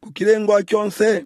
kukirengo kyonse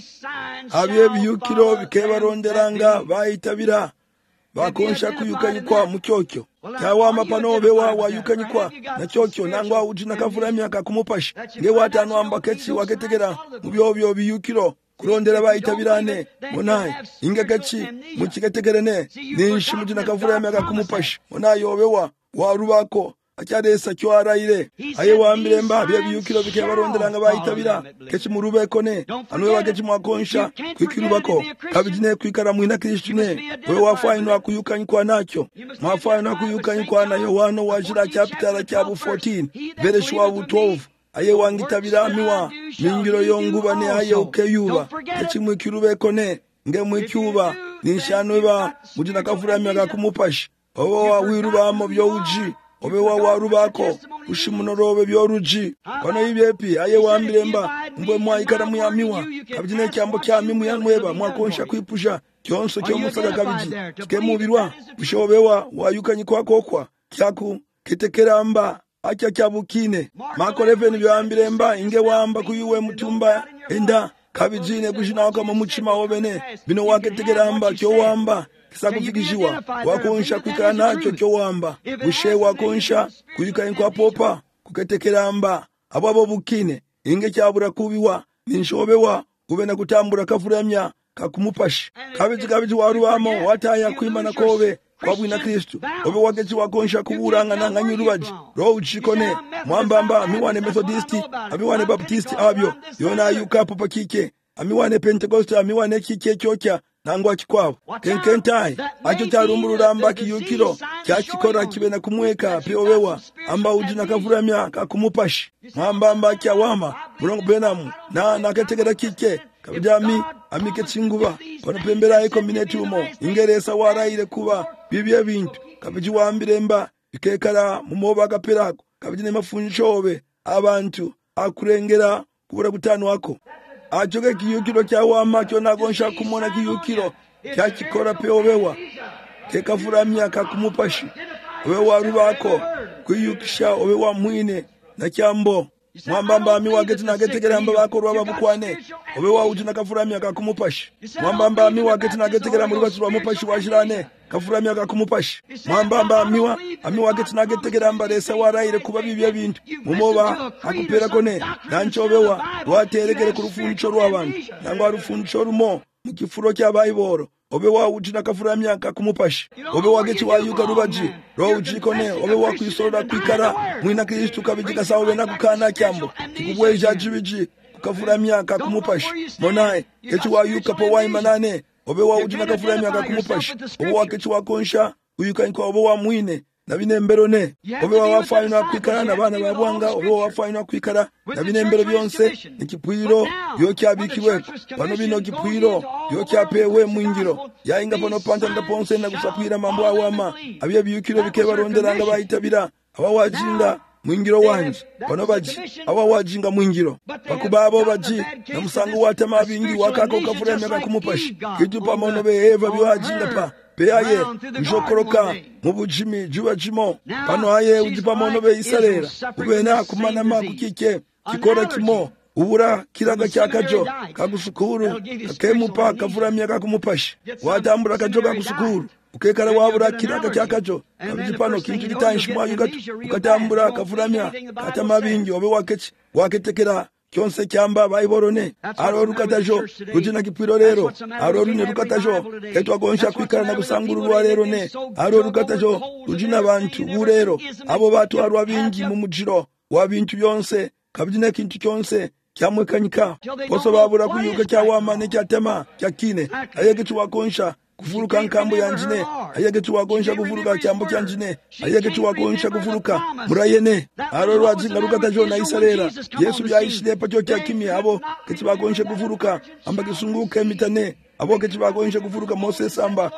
abye biyukiro bikebaronderanga bayitabira bakonsha kuyukanyikwa mucyokyo cyawama pano bewa wayukanyikwa na cyokyo nangwa ujina kavura myaka kumupasha nge watanu ambakeci waketegera mubyo biyukiro kurondera bayitabirane munayi ingagaci mukiketegerene ninshi mujina kavura myaka kumupasha munayi obewa warubako acyaresa cyo arayire aye wambiremba bye biyukiro bikebaronderanga bayitabira keci murubeko ne anwe bageci mwakonsha kwikirubako kabijine kwikara mwina Kristo ne we wafaino kuyukanyikwa nacyo mwafaino kuyukanyikwa na Yohana wajira chapter cyabu 14 verse 12 aye wangitabira miwa mingiro yonguba ne aye ukeyuba keci mwikirubeko ne nge mwicyuba nishanwe ba mujina kavura myaka kumupasha owa wirubamo byo uji obewa warubako ushimunorobe byoruji kono ibyepi aye wambiremba mbwe mwayikara muyamiwa kabijine cyambo cyamimu yanweba mwakonsha kwipusha cyonso cyo musaga kabiji kemubirwa ushobewa wayukanyikwa kokwa cyaku kitekeramba acha cyabukine mako 11 byambiremba inge wamba kuyuwe mutumba enda kabijine gushinaoka mu muchima obene bino waketekeramba cyo wamba kisakufikishiwa wakonsha kwikana nacho cyo wamba bushe wakonsha kuyukanyikwa popa kuketekeramba ababo bukine inge cyabura kubiwa ninshobewa ubena kutambura kafuramya kakumupasha kabiji warubamo wataya kwimana kobe kwabwina Kristo obe wakeci wakonsha kuburanga nanganyurubaji roachikone mwambamba miwane Methodisti abiwane Baptisti abyo yona yuka popa kike amiwane Pentecost amiwane kike cyocha nangwa kikwabo kenkentai acho cyarumbururamba kiyukiro cyakikora kibena kumweka peowewa amba ujina kavuramya kakumupasha mwambamba cyawama murongo benamu na nakategera kike kabijami amike chinguba kono pembera eko minetumo ingeresa warayire kuba bibye bintu kabiji wambiremba bikekara mumoba gaperako kabijine mafunchobe abantu akurengera kubura gutanu wako ajoge kiyukiro cyawama cyo nagonsha kumona kiyukiro cyakikora peowewa kekavuramya kakumupasha wewa rubako kuyukisha obewa mwine na cyambo mwambamba miwageti nagetegeramba bakorwa babukwane obewa ujina kavuramya kakumupasha mwambamba miwageti nagetegera muri baturwa mupashi washirane kavuramya kakumupasha mwambamba miwageti nagetegeramba resa warayire kuba bibye bintu mumoba akupera kone nanchobewa waterekere ku rufundico rw'abantu nangwa rufundico rumo mu kifuro cy'abayiboro obewa ujina kavuramya kakumupasha obewa geti wayuka rubaji ujikone obewa kwisora kwikara mwina Kristo kabijika sawe na kukana cyambo kikubweja jibiji kukavuramya kakumupasha monaye geti wayuka po waimanane obewa ujina kavuramya kakumupasha obewa geti wakonsha uyukanyikwa obewa mwine na binembero ne obewa wafaina kwikara na bana babwanga obewa wafaina kwikara na binembero byonse nikipwiro yo cyabikiwe bano bino kipwiro yo cyapewe mwingiro yainga pano panta ndaponse na gusapira mambo awama abiye biyukiro bikebaronderanga bayitabira abawajinga mwingiro wanje bano baji abawajinga mwingiro bakubabo baji na musango watama bingi wakako kavuremya kakumupasha kijupa mono beheva byajinga pa peaye njokoroka mubujimi jubajimo pano aye ujipa mono be isalera ubena kumana makukike kikora kimo ubura kiraga cyakajo kagusukuru kakemupa kavuramya kakumupasha watambura kajo kagusukuru ukekara wabura kiraga cyakajo abijipano kintu gitanshimwa yugatu ukatambura kavuramya katamabingi obe waketekera kyonse cyamba bayiborone aro rukatajo rujina kipiro rero aro rune rukatajo etwa gonsha kwikara na gusangururwa rero ne aro rukatajo rujina abantu burero abo batu arwa bingi mu mujiro wa bintu byonse kabijine kintu cyonse cyamwekanyika poso babura kuyuka cyawamane cyatema cyakine ayegetu wakonsha kufuruka nkambo yanjine ayegetu wakonsha kufuruka cyambo cyanjine ayegetu wakonsha kufuruka murayene aro rwazinga rukatajo na isalera Yesu byayishile pacho cyakimye abo kiti bakonsha kufuruka amba gisunguke mitane abo kiti bakonsha kufuruka Moses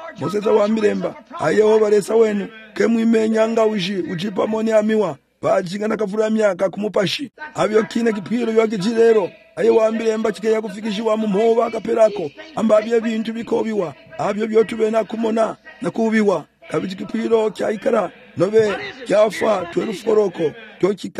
wa miremba ayeho baresa wenu kemwimenyanga ujipa moni amiwa bajinga nakavuramya kakumupashi abyo kine kipiro byo gijirero aye wambiremba kikeya kufikishiwa mu mhoba akaperako ambabye bintu bikobiwa abyo byo tubena kumona nakubiwa kabiji kipiro cyayikara nobe cyafa tweruforoko cyokika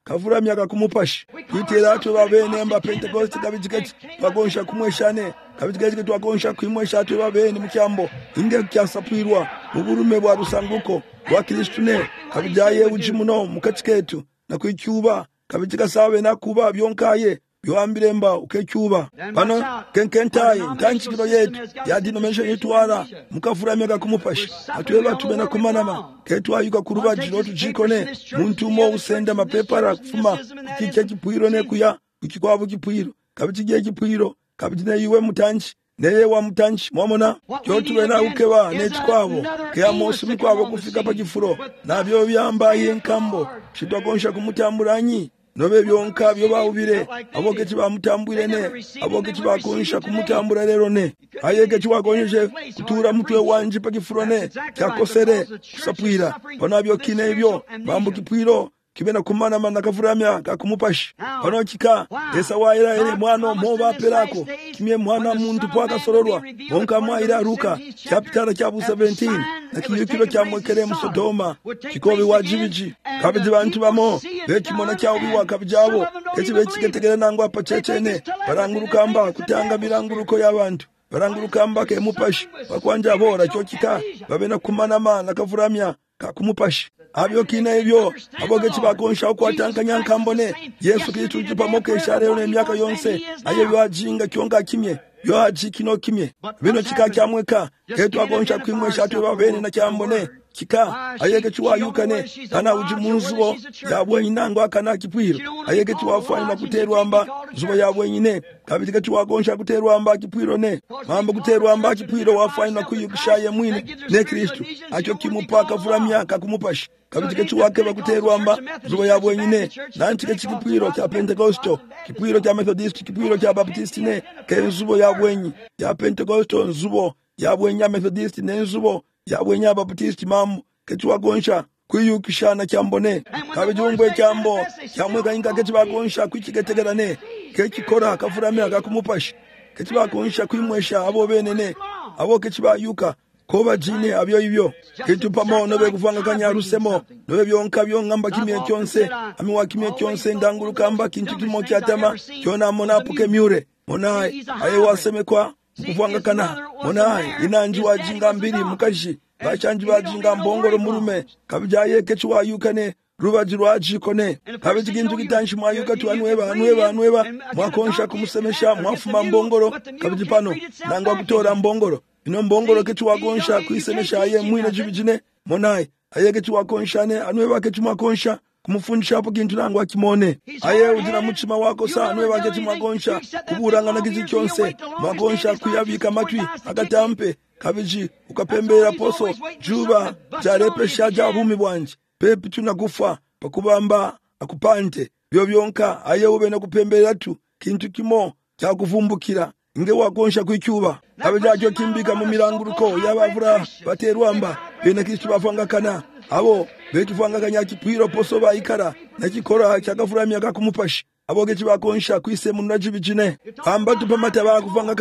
kavuramya kakumupashi kuitira atu babene amba Pentecost kabijiketi twagonsha kumweshane kabijiketi twagonsha kwimwesha atu babene mukyambo inge kyasapwirwa uburume bwa rusanguko wa Kristo ne kabijaye ujimuno mukatiketu na kuicyuba kabijika sabe nakuba byonkaye byoambiremba ukecyuba bano kenkentaye ntanchikiro yetu ya denomination yetwara mukavuramya kakumupashi atweba tumena kumanama ketwayuka kurubajiro tujikone muntu mo usenda mapepara kufuma kiche kipwiro ne kuya ukikwabo kipwiro kabijige kipwiro kabijine yiwe mutanchi neye wa mutanchi mwamona kyotubena ukeba nechikwabo kya mosi mkwabo kufika pa kifuro nabyo byambaye nkambo chitwakonsha kumutamburanyi nobe byonka byo bawubire aboke kibamutambwire ne aboke kibakonsha kumutambura rero ne ayeke kiwakonshe kutura mutwe wanje pa kifuro ne kyakosere kusapwira banabyo kine ibyo bambu kipwiro kibena kumana mana kavuramya kakumupashi bano kika esa waira ere mwana moba pelako kimye mwana muntu pwaka sororwa bonka mwaira ruka chapter cha 17 na kiyukiro kya mwekere musodoma kikobe wajibiji kabiji bantu bamo bekimona kya ubiwa kabijabo eti bekiketegera nangwa pachechene barangurukamba kutanga biranguruko y'abantu barangurukamba ke mupashi bakwanja bora cyokika babena kumana mana kavuramya kakumupashi abyo kina ibyo aboge kibakonsha kwatankanya nkambone Yesu Kristo tupamoke share ne myaka yonse aye byajinga kyonga kimye byaji kino kimye bino kika kyamweka ketu akonsha kwimwesha tu babene na kyambone kika ayeke chiwayukane kana ujimunzubo yabwe inango akana kipwiro ayeke chiwafanya kuterwa amba zubo yabwe nyine kabitike chiwakonsha kuterwa amba kipwiro ne mamba kuterwa amba kipwiro wafanya kuyukishaye mwini ne Kristo acho kimupaka vuramya kakumupashi kabitike chiwake bakuterwa amba zubo yabwe nyine nantike chikipwiro cha Pentecosto kipwiro cha Methodist kipwiro cha Baptist ne kenzubo yabwenyi ya Pentecosto nzubo yabwenya Methodist ne nzubo yabwenya Baptist mamu ketwagonsha kwiyukishana kyambone kabijungwe kyambo kyamweka inga ketwagonsha kwikiketegerane kekikora kavuramya kakumupashi ketwagonsha kwimwesha abo benene abo ketbayuka koba jine abyo ibyo ketupamo nobe kuvanga kanyarusemo nobe byonka byongamba kimye kyonse amiwa kimye kyonse ndangurukamba kintu kimo kyatama kyona mona puke myure mona aye wasemekwa kuvanga kana mona inanji wajinga mbiri mukashi bachanji bajinga mbongoro murume kabijaye kechiwayukane rubajirwa jikone kabijigintu kitanshi mwayuka tu anweba mwakonsha kumusemesha mwafuma mbongoro kabijipano nangwa kutora mbongoro ino mbongoro kechiwagonsha kuisemesha aye mwine jibijine monai aye kechiwakonshane anweba kechimwakonsha kumufundisha hapo kintu nangwa kimone aye ujina muchima wako sa anweba kechimwakonsha kuburangana kichi kyonse mwakonsha kuyabika matwi akatampe kabiji ukapembera poso juba jarepe shaja bumi bwanje pepi tunakufa pakubamba akupante byo byonka aye ube nakupembera tu kintu kimo cyakuvumbukira inge wakonsha kwicyuba abejajo kimbika mu miranguruko yabavura baterwamba bene Kristo bavanga kana abo bekivanga kanya kipwiro poso bayikara nakikora cyakavuramya kakumupashi aboge kibakonsha kwise mu najibijine amba tupamata bakuvanga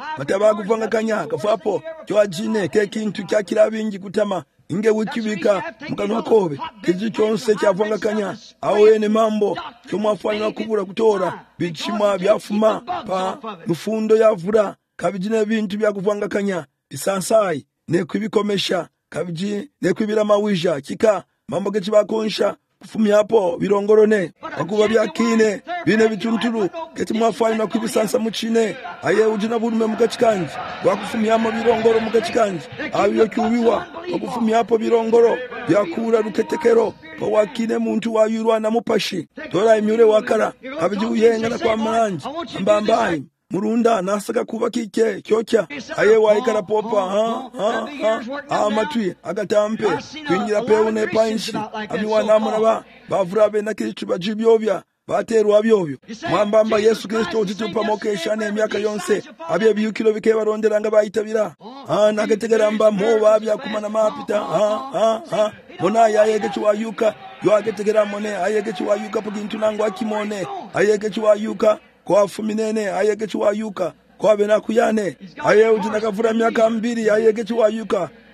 kanya kafapo cyajine kekintu cyakirabingi kutama inge wikibika mukanwa kobe kiji cyonse cyavanga kanya awe ne mambo cyomwafanya kubura kutora bichima byafuma pa mufundo yavura kabijine bintu byakuvanga kanya isansai ne kubikomesha kabiji ne kubira mawija kika mambo ke kibakonsha kufumya hapo birongorone akuba byakine bine bitunturu keti mwafanya kubisansa muchine aye ujina burume mukachikanje wakufumya mo birongoro mukachikanje abiyo cyubiwa wakufumya hapo birongoro byakura ruketekero wakine muntu wayurwa na mupashi tora imyure wakara abiji uyenga na kwa manji mbambaye murunda nasaka kuba kike cyocya aye waikara popa amatwi agatampe kwingira peune panshi abiwana munaba bavurabe na Kristo bajibyobya baterwa byobyo mwambamba Yesu Kristo utitupa mokeshane emyaka yonse abye biyukiro bike baronderanga bayitabira nagategeramba mo babya kumana mapita mona yayege chiwayuka yo agetegera mone ayege chiwayuka pugintu nango akimone ayege chiwayuka kwa fuminene ayege chiwayuka kwa bena kuyane aye ujina kavura myaka mbiri ayege chiwayuka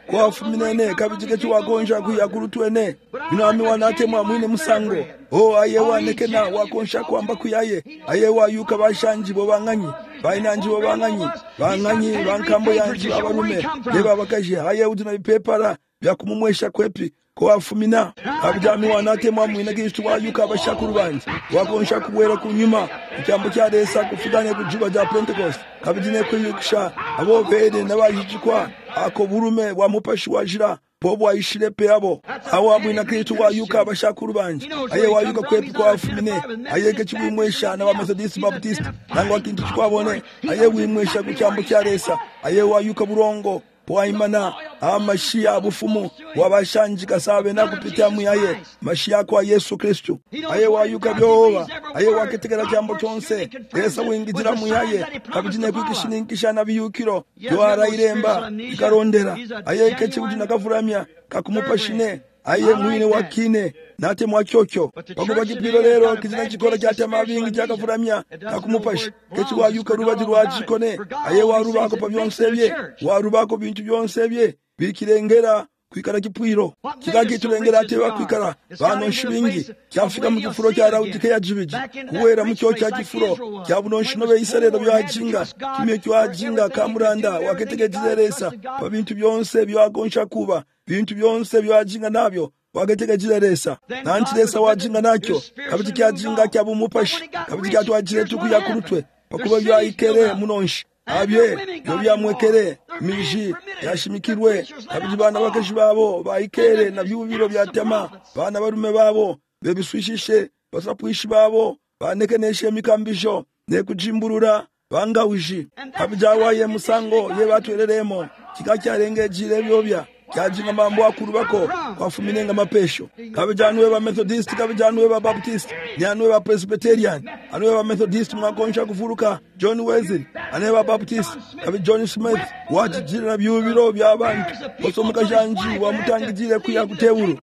kwa fuminene kabijike chiwagonja kuyakulu twene bino amiwanate mwamwine musango aye wanekena wakonsha kwamba kuyaye aye wayuka bashanji bo bang'anyi bainanji bo bang'anyi bankambo yanji abarume leba bakaje aye udina bipepara byakumumwesha kwepi kwa fumina abijami wanate mwamwine Kristo wayuka abashakuru banje wakonsha kuwera kunyuma icyambo cyaresa kufugane kujuba ja Pentecost kabijine kwiyukisha abo bede nabajijikwa ako burume wa mupashi wajira bobo ayishire pe abo awa mwina Kristo wayuka abashakuru banje aye wayuka kwepi kwa fumine aye kechibimwesha na Methodist Baptist nangwa kintu twabone aye wimwesha kucyambo cyaresa aye wayuka burongo Poaimana amashia abufumu wabashanji kasabe na kupitia muyaye mashia kwa Yesu Kristo aye wayuka byoba aye waketegera cyambo cyonse Yesu wingigira muyaye kabijine kwikishininkisha na biyukiro yoara iremba ikarondera aye kechi kujina kavuramya kakumupashine aye mwine wakine nate mwacyocyo bakuba gipiro rero kizina chikora cyate mabingi cyakavuramya kakumupashi kechi wayuka rubaji rwachikone aye warubako pa byonsebye warubako bintu byonsebye bikirengera kwikara kipwiro kigagitulengera ate bakwikara bano shibingi cyafika mu gifuro cya Rawudike ya jibiji kuwera mu cyo cya gifuro cyabunonshino be Isirayeli byajinga kimwe cyajinga kamuranda waketegejizeresa pa bintu byonse byagonsha kuba bintu byonse byajinga nabyo wagategejizeresa nantiresa wajinga nakyo kabiti cyajinga cyabumupashi kabiti cyatwajire tukuyakurutwe pakuba byayikere munonshi abye yobyamwekere miji yashimikirwe kabiji bana bakashi babo bayikere na byubiro byatema bana barume babo bebiswishishe basapwishi babo banekeneshe mikambisho ne kujimburura bangawishi kabijawaye musango ye batwereremo kikacyarengejire byobya kyajinga mambo akurubako kwafuminenga mapesho kabijanwe ba Methodist kabijanwe ba Baptist nyanwe ba Presbyterian anwe ba Methodist mwakonsha kufuruka John Wesley anwe ba Baptist kabi John Smith wajijira na byubiro byabantu bosomuka janji wamutangijire kuya kuteburu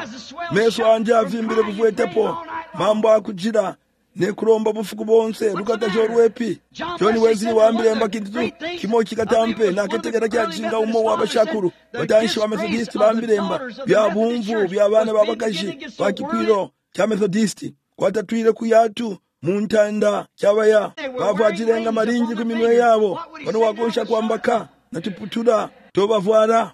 meso anje avimbire kuvwetepo mambo akujira ne kuromba bufuku bonse rukatajo rwepi John Wesley waambire mbakintu kimo kikatampe na ketegera cyajinga umo wabashakuru batanshi wa Methodist baambiremba bya bumvu bya bana babakashi bakikwiro cya Methodist kwatatwire kuyatu muntanda cyabaya bavajirenga maringi kuminwe yabo bano wagonsha kwambaka na tuputura tobavwara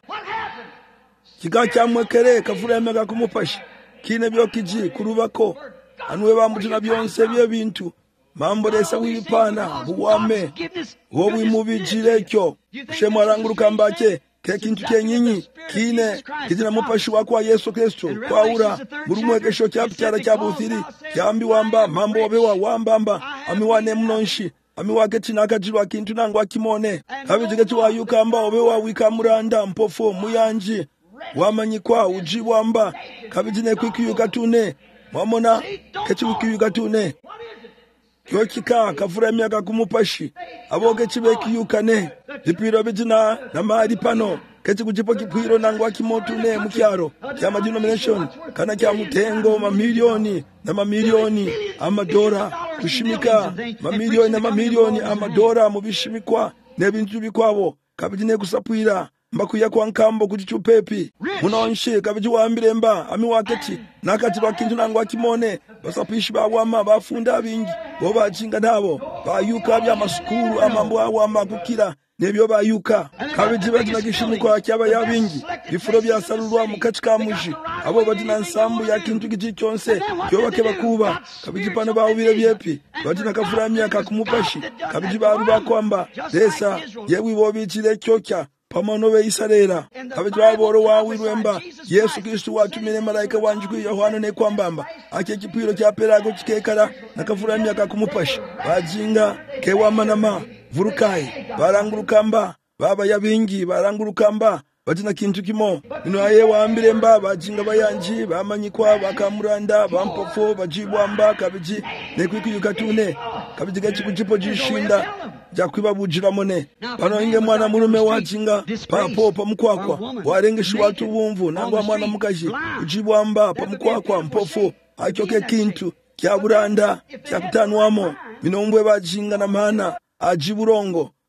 kikacyamwekere kavuremega kumupashi kine byo kiji kurubako anwe bamujina byonse bye bintu mambo lesa wipana buwame wowe mubijire cyo shemwaranguruka mbake kekintu kenyinyi kine kizina mupashi wako wa Yesu Kristo kwaura burumwekesho cyapitara cyabuthiri cyambi wamba mambo wabewa wambamba amiwane mnonshi amiwake tinakajirwa kintu nangwa kimone kabijige cyawayukamba wabewa wikamuranda mpofo muyanji wamanyikwa ujibwamba kabijine kwikiyuka tune mwamona kechiwikiyuka tune kyokika kavuramya kakumupashi aboge chibekiyukane dipiro bijina na mahali pano kechikuchipo kipwiro nangwa kimotune mukyaro kya denomination kana kya mutengo mamilioni na mamilioni amadora kushimika mamilioni na mamilioni amadora mubishimikwa nebintu bikwabo kabijine kusapwira mbakuya kwa nkambo kuchichupepi munonshi kabiji waambiremba amiwaketi nakati bakintu nangwa kimone basapishi bawama bafunda bingi bo bajinga nabo bayuka bya masukuru amambo awama kukira nebyo bayuka kabiji bagina gishimikwa cyaba yabingi bifuro byasalurwa mukachika muji abo bagina nsambu ya kintu giti cyonse cyo bake bakuba kabiji pano bawubire byepi bagina kafuramya kakumupashi kabiji baruba kwamba desa yewi bobikire cyokya pamano be Isirayeli abajwaboro wawirwemba Yesu Kristo watumire malaika wanji ku Yohana ne kwambamba ake kipiro cya perago kikekara nakavuramya kakumupashi bajinga kewamanama vurukai barangurukamba baba yabingi barangurukamba batina kintu kimo ino aye waambiremba bajinga bayanji bamanyikwa bakamuranda bampofo bajibwamba kabiji ne kwikiyuka tune kabiji gachikujipo jishinda jakwibabujira mone pano inge mwana murume wajinga papo pamukwakwa warengeshi watu bumvu nangwa mwana mukaji ujibwamba pamukwakwa mpofo achoke kintu kya buranda kya kutanwamo minombwe bajinga na mana ajiburongo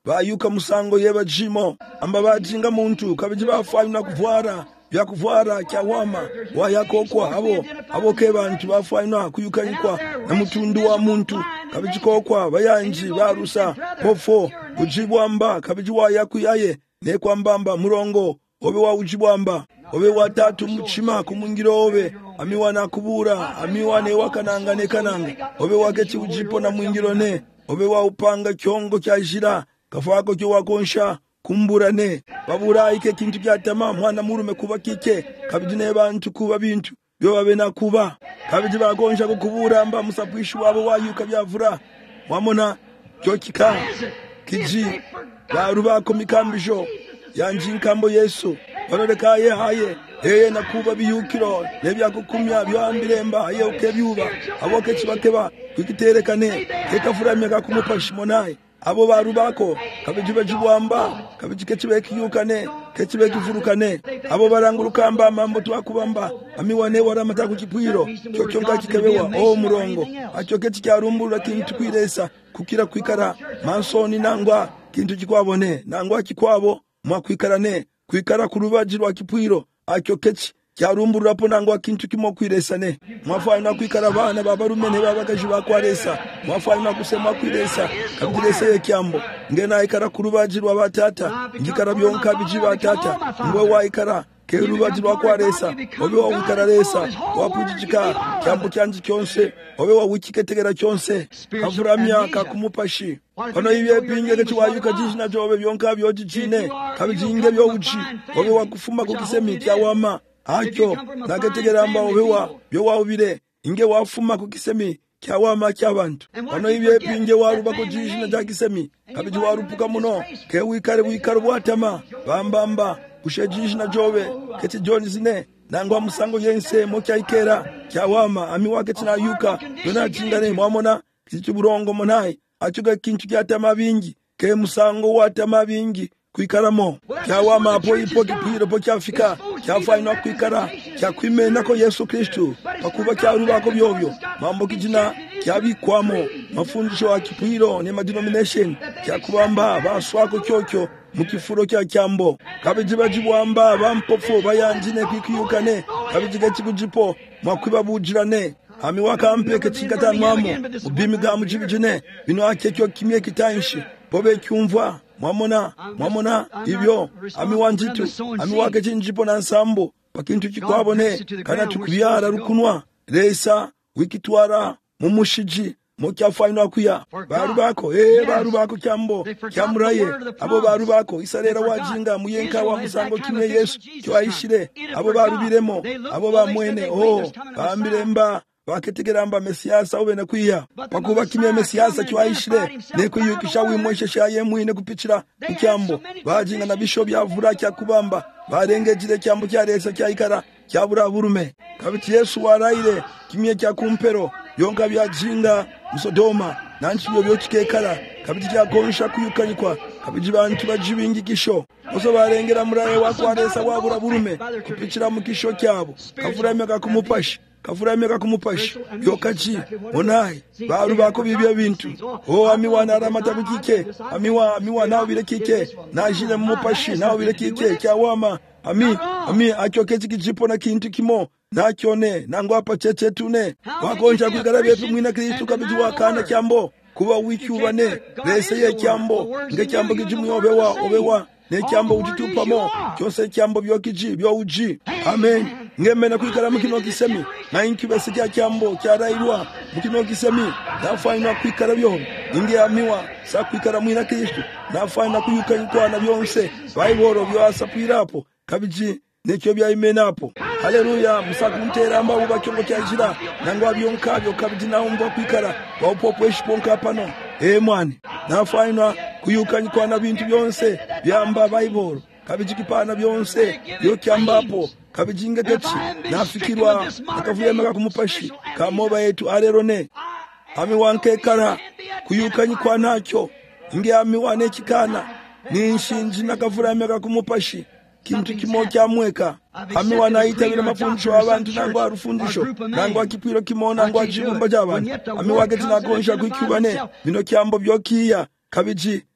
bayuka musango yeba jimo amba bajinga muntu kabiji bafanywa kuvwara byakuvwara kyawama wayakokwa abo ke bantu bafanywa kuyukanyikwa na mutundu wa muntu kabiji kokwa bayanji barusa pofo ujibwamba kabiji wayakuyaye ne kwambamba murongo obe wa ujibwamba obe watatu muchima kumungiro obe amiwa na kubura amiwa ne wakananga ne kananga obe waketi ujipo na mwingiro ne obe wa upanga kyongo kya jira kafako kyo wakonsha kumburane babura ike kintu kyatama mwana murume kuba kike kabiji ne bantu kuba bintu byo babe na kuba kabiji bakonsha kukubura mba musapwishi wabo wayuka byavura wamona kyo kika kiji barubako mikambisho yanji nkambo Yesu barorekaye haye na kuba biyukiro nebyakukumya byambiremba haye ukebyuba aboke kibakeba kwikiterekane kekafuramye gakumupashimonaye abo barubako kabiji bajibwamba kabiji kechibekiyukane kechibekivurukane abo barangurukamba mambo twakubamba amiwane waramata kukipwiro cyocyo ngakikebewa murongo acyo kechikyarumburura kintu kwiresa kukira kwikara mansoni nangwa kintu kikwabone nangwa kikwabo mwakwikarane kwikara kurubaji rwa kipwiro acyo kechi kyarumburura po nangwa kintu kimo kwiresane mwafanya kwikara bana babarumene babagaji bakwaresa mwafanya kusema kwiresa kabirese yekyambo ngena ikara kurubaji rwa batata ngikara byonka biji batata ngwe waikara kerubaji rwa kwaresa obe wa wikararesa wapujijika kyambo cyanji cyonse obe wa wikiketegera cyonse kavuramya kakumupashi ono ibe pinge ke wayuka jishina jobe byonka byojijine kabijinge byo uji obe wakufuma kukisemi kyawama acyo nagetegeramba obewa byo wawubire inge wafuma kukisemi kyawama kyabantu ono ibye pinge waruba kujishina jakisemi kabiji warupuka muno ke wikare bwatama bambamba kushejishina jobe keti jonizine nangwa musango yense mokyaikera kyawama ami wake tinayuka yona jingane mwamona kichiburongo monai achuga kintu kyatama bingi ke musango watama bingi kwikaramo kyawama apo ipo kipiro po kyafika kyafanywa kwikara kyakwimena ko Yesu Kristo pakuba kyarubako byobyo mambo kijina kyabikwamo mafundisho wa kipiro ne denomination kyakubamba baswako cyocyo mukifuro kya kyambo kabiji bajibwamba bampofo bayanjine kwikiyukane kabiji gachikujipo mwakwibabujirane ami wakampeke chingata mwamo ubimi ga mujibijine bino akekyo kimye kitanshi bobe cyumva mwamona ibyo ami wanjitu ami wake chinjipo na nsambo pakintu kikwabone kana tukubyara rukunwa resa wikitwara mumushiji mokyafanywa kuya barubako kyambo kyamuraye abo barubako isarera wajinga muyenka wa musango kimwe Yesu cyayishire abo barubiremo abo bamwene bambiremba baketegeramba mesiyasa ube nakwiya pakuba kimye mesiyasa cyayishire neko yukisha wimweshesha yemwine kupicira icyambo bajinga na bishop yavura cyakubamba barengejire cyambo cyaresa cyayikara cyabura burume kabiti Yesu warayire kimye cyakumpero yonka byajinga musodoma nanchi byo kikekara kabiti cyakonsha kuyukanyikwa kabiji bantu bajibingigisho oso barengera muraye wakwaresa wabura burume kupicira mukisho cyabo kavurameka kumupashi yokachi onai baru bako bibya bintu amiwa naramata bikike amiwa nawo birekike najine mupashi nawo birekike cyawama ami akyokechi kijipo na kintu kimo nakyone nangwapa cheche tune wakonja kwigara betu mwina Kristo kabiji wakana kyambo kuba wiki ubane rese ye kyambo nge kyambo kijimu obewa ne kyambo utitupamo cyose kyambo byokiji byo uji amen ngemena kwikara mukino kisemi na inkibese kya kyambo cyarairwa mukino kisemi nafanywa kwikara byo inge amiwa sa kwikara mwina Kristo nafanywa kuyukanyikwa na byonse bayiboro byo asapirapo kabiji nekyo byayimenapo haleluya musakuntera amba uba cyongo cyajira nangwa byonkabyo kabiji naumba kwikara bawupopweshi ponka pano mwani nafanywa kuyukanyikwa na bintu byonse byamba bayiboro kabiji kipana byonse byo kyambapo kabijinga kechi nafikirwa akavuyemeka kumupashi kamoba yetu arerone ami wankekara kuyukanyikwa nakyo inge ami wane kikana ninshinji nakavuyemeka kumupashi kintu kimo kyamweka ami wanayitabira mafundisho abantu nangwa arufundisho nangwa kipiro kimo nangwa jibumba jabantu ami wake tinakonsha kwikubane bino kyambo byokiya kabiji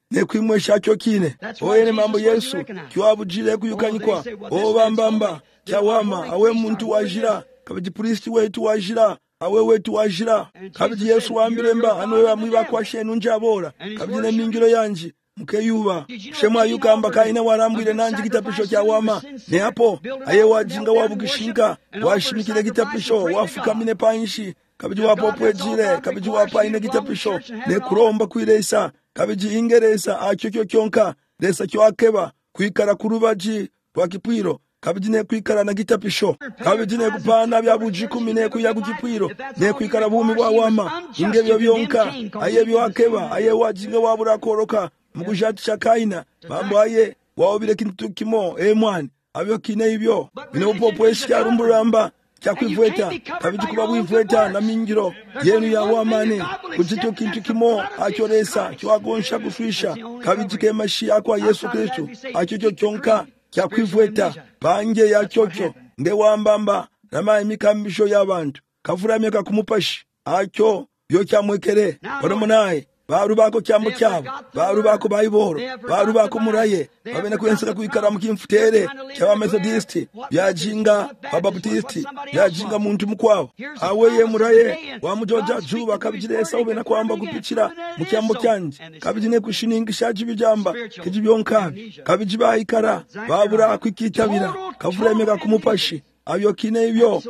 nekwimwesha kyokine oyene mambo Yesu kiwabujile kuyukanyikwa obambamba kyawama awe muntu wajira kabiji priest wetu wajira awe wetu wajira kabiji Yesu wambiremba anowe amwiba kwa shenu njabora kabiji ne mingiro yanji mukeyuba shemwa yukamba kaina warambwire nanji kitapisho kyawama ne hapo aye wajinga wabugishinka washimikire kitapisho wafukamine panshi kabiji wapopwejire kabiji wapaine kitapisho ne kuromba kwiresa kabiji ingeresa akyokyo kyonka lesa kyakeba kwikara kurubaji kwa kipwiro kabiji ne kwikara na kitapisho kabiji ne kupana bya bujikumi ne kuya kukipwiro ne kwikara bumi bwa wama ingebyo byonka aye byakeba aye wajinga wabura koroka mukujati chakaina mambo aye waobile kintu kimo mwana abyo kine ibyo bine upopweshi yarumburamba chakwivweta kabiji kuba bwivweta na mingiro yenu ya wamane kujito kintu kimo achoresa chwagonsha kufisha kabiji kemashi yakwa Yesu Kristo achocho chonka chakwivweta banje ya chocho nge wambamba nama imikambisho y'abantu kafuramye kakumupashi acho byo cyamwekere baramunaye baru bako cyambo cyabo baru bako bayiboro baru bako muraye babena kwensaka kwikara mukimfutere cyaba Methodist byajinga Baptist byajinga muntu mukwabo aweye muraye wamujoja juba kabijiresa ubena kwamba kupicira mukyambo cyanje kabijine kushiningisha bijamba kijibyonka kabijibayikara babura kwikitabira kavuremeka kumupashi ayo kine ibyo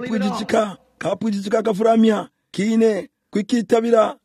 kapwijijika kafuramya kine kwikitabira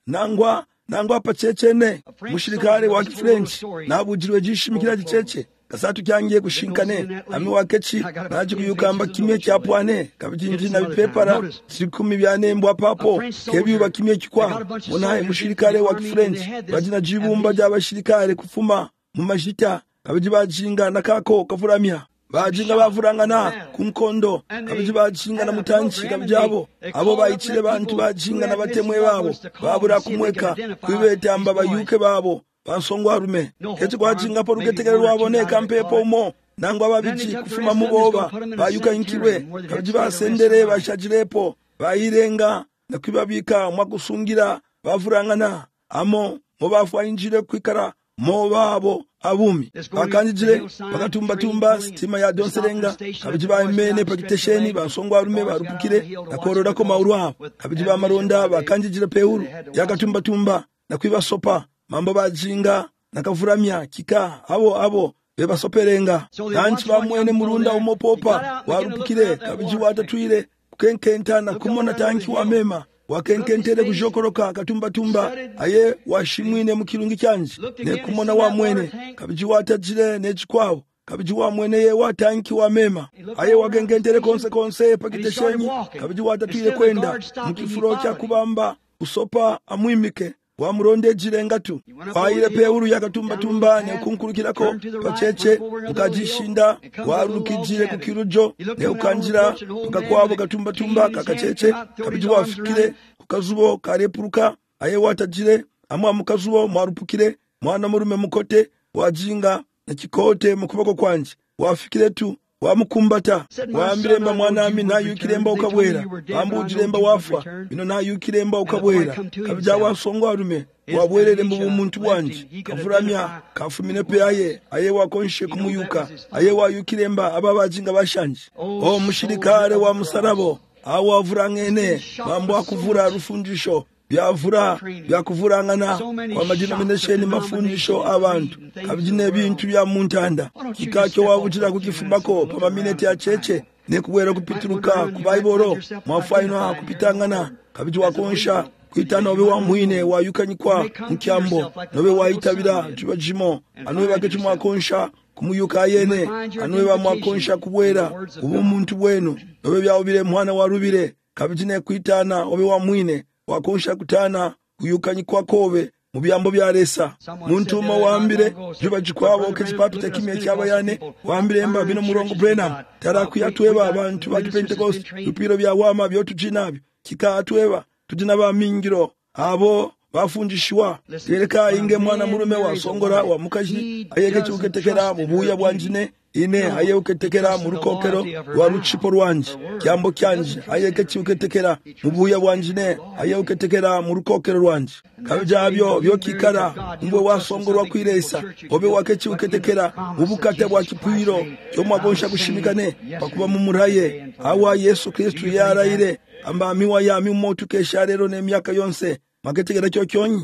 nangwa pachechene mushirikare wa French nabujirwe jishimikira giceche kasatu cyangiye gushinkane ami wakechi naje kuyukamba kimye cyapwane kabijinji na bipepara sikumi byanembo papo kebyuba kimye kikwa munaye mushirikare wa French bajina jibumba ry'abashirikare kufuma mu majita kabijibajinga nakako kavuramya bajinga bavurangana kunkondo kabiji bajinga na mutanchi kabijabo abo bayicire bantu bajinga na batemwe babo babura kumweka kwibetamba bayuke babo bansongwa rume keti kwajinga po rugetegere rwaboneka mpepo mo nangwa babiji kufuma muboba bayuka inkirwe kabiji basendere bashajirepo bayirenga na kwibabika mwagusungira bavurangana amo mubafwa injire kwikara mo babo abumi bakanjire bakatumba stima ya donserenga kabiji baimene pakitesheni basongwa rume barupukire nakorora ko maurwa kabiji bamaronda bakanjire peuru yakatumba na kwibasopa mambo bajinga nakavuramya kika abo bebasoperenga nanchi bamwene murunda umopopa warupukire kabiji watatwire kukenkenta na kumona tanki wa mema wakenkentere kujokoroka katumba aye washimwine mukirungi cyanje ne kumona wa mwene kabiji watajire nechikwabo kabiji wa mwene ye watanki wa mema aye wakenkentere konse pakiteshenyi kabiji watatwire kwenda mukifuro cya kubamba usopa amwimike wamuronde jirengatu waire peuru yakatumba ne kunkurukirako pacheche ukajishinda warukijire kukirujo ne ukanjira ukakwabo katumba kakacheche kabiji wafikire kukazubo karepuruka aye watajire amwa mukazubo mwarupukire mwana murume mukote wajinga na kikote mukuboko kwanje wafikire tu wamukumbata wambiremba mwanami nayukiremba ukabwera ambujiremba wafa bino nayukiremba ukabwera kabija wasongwa rume wabwerere mu muntu wanje kavuramya kafumine pe aye wakonshe kumuyuka aye wayukiremba ababajinga bashanje o mushirikare wa musarabo awo avurangene mambo akuvura rufundisho byakuvurangana kwa madenomination mafundisho abantu kabijine bintu bya muntanda kikacyo wabutira kukifumako pa minute ya cheche ne kubwera kupituruka ku Bible mwafaino kupitangana kabiji wakonsha kwitana obe wa mwine wayukanyikwa mukyambo nobe wayitabira tubajimo anobe bakechi mwakonsha kumuyuka yene anobe bamwakonsha kubwera ubumuntu bwenu nobe byawubire mwana warubire kabijine kwitana obe wa mwine wakonsha kutana kuyukanyikwa kobe mu byambo bya lesa muntu mo wambire juba jikwabo kechipatu tekimye cyabayane wambire mba bino murongo Brenham tarakuyatweba abantu ba Pentecost upiro bya wama byo tujinabyo kikatweba tudina ba mingiro abo bafundishwa tereka inge mwana murume wa songora wa mukaji ayeke chuketekera mu buya bwanjine ine aye uketekera mu rukokero rwa rucipo rwanje kyambo kyanje aye keci uketekera mu buya bwanje ne aye uketekera mu rukokero rwanje kabijabyo byokikara ngwe wasongorwa kwiresa obe wakeci uketekera ubukate bwa kipwiro cyo mwagonsha gushimikane bakuba mu muraye awa Yesu Kristo yarayire amba miwa ya mimotu kesha rero ne myaka yonse maketegera cyo cyonyi.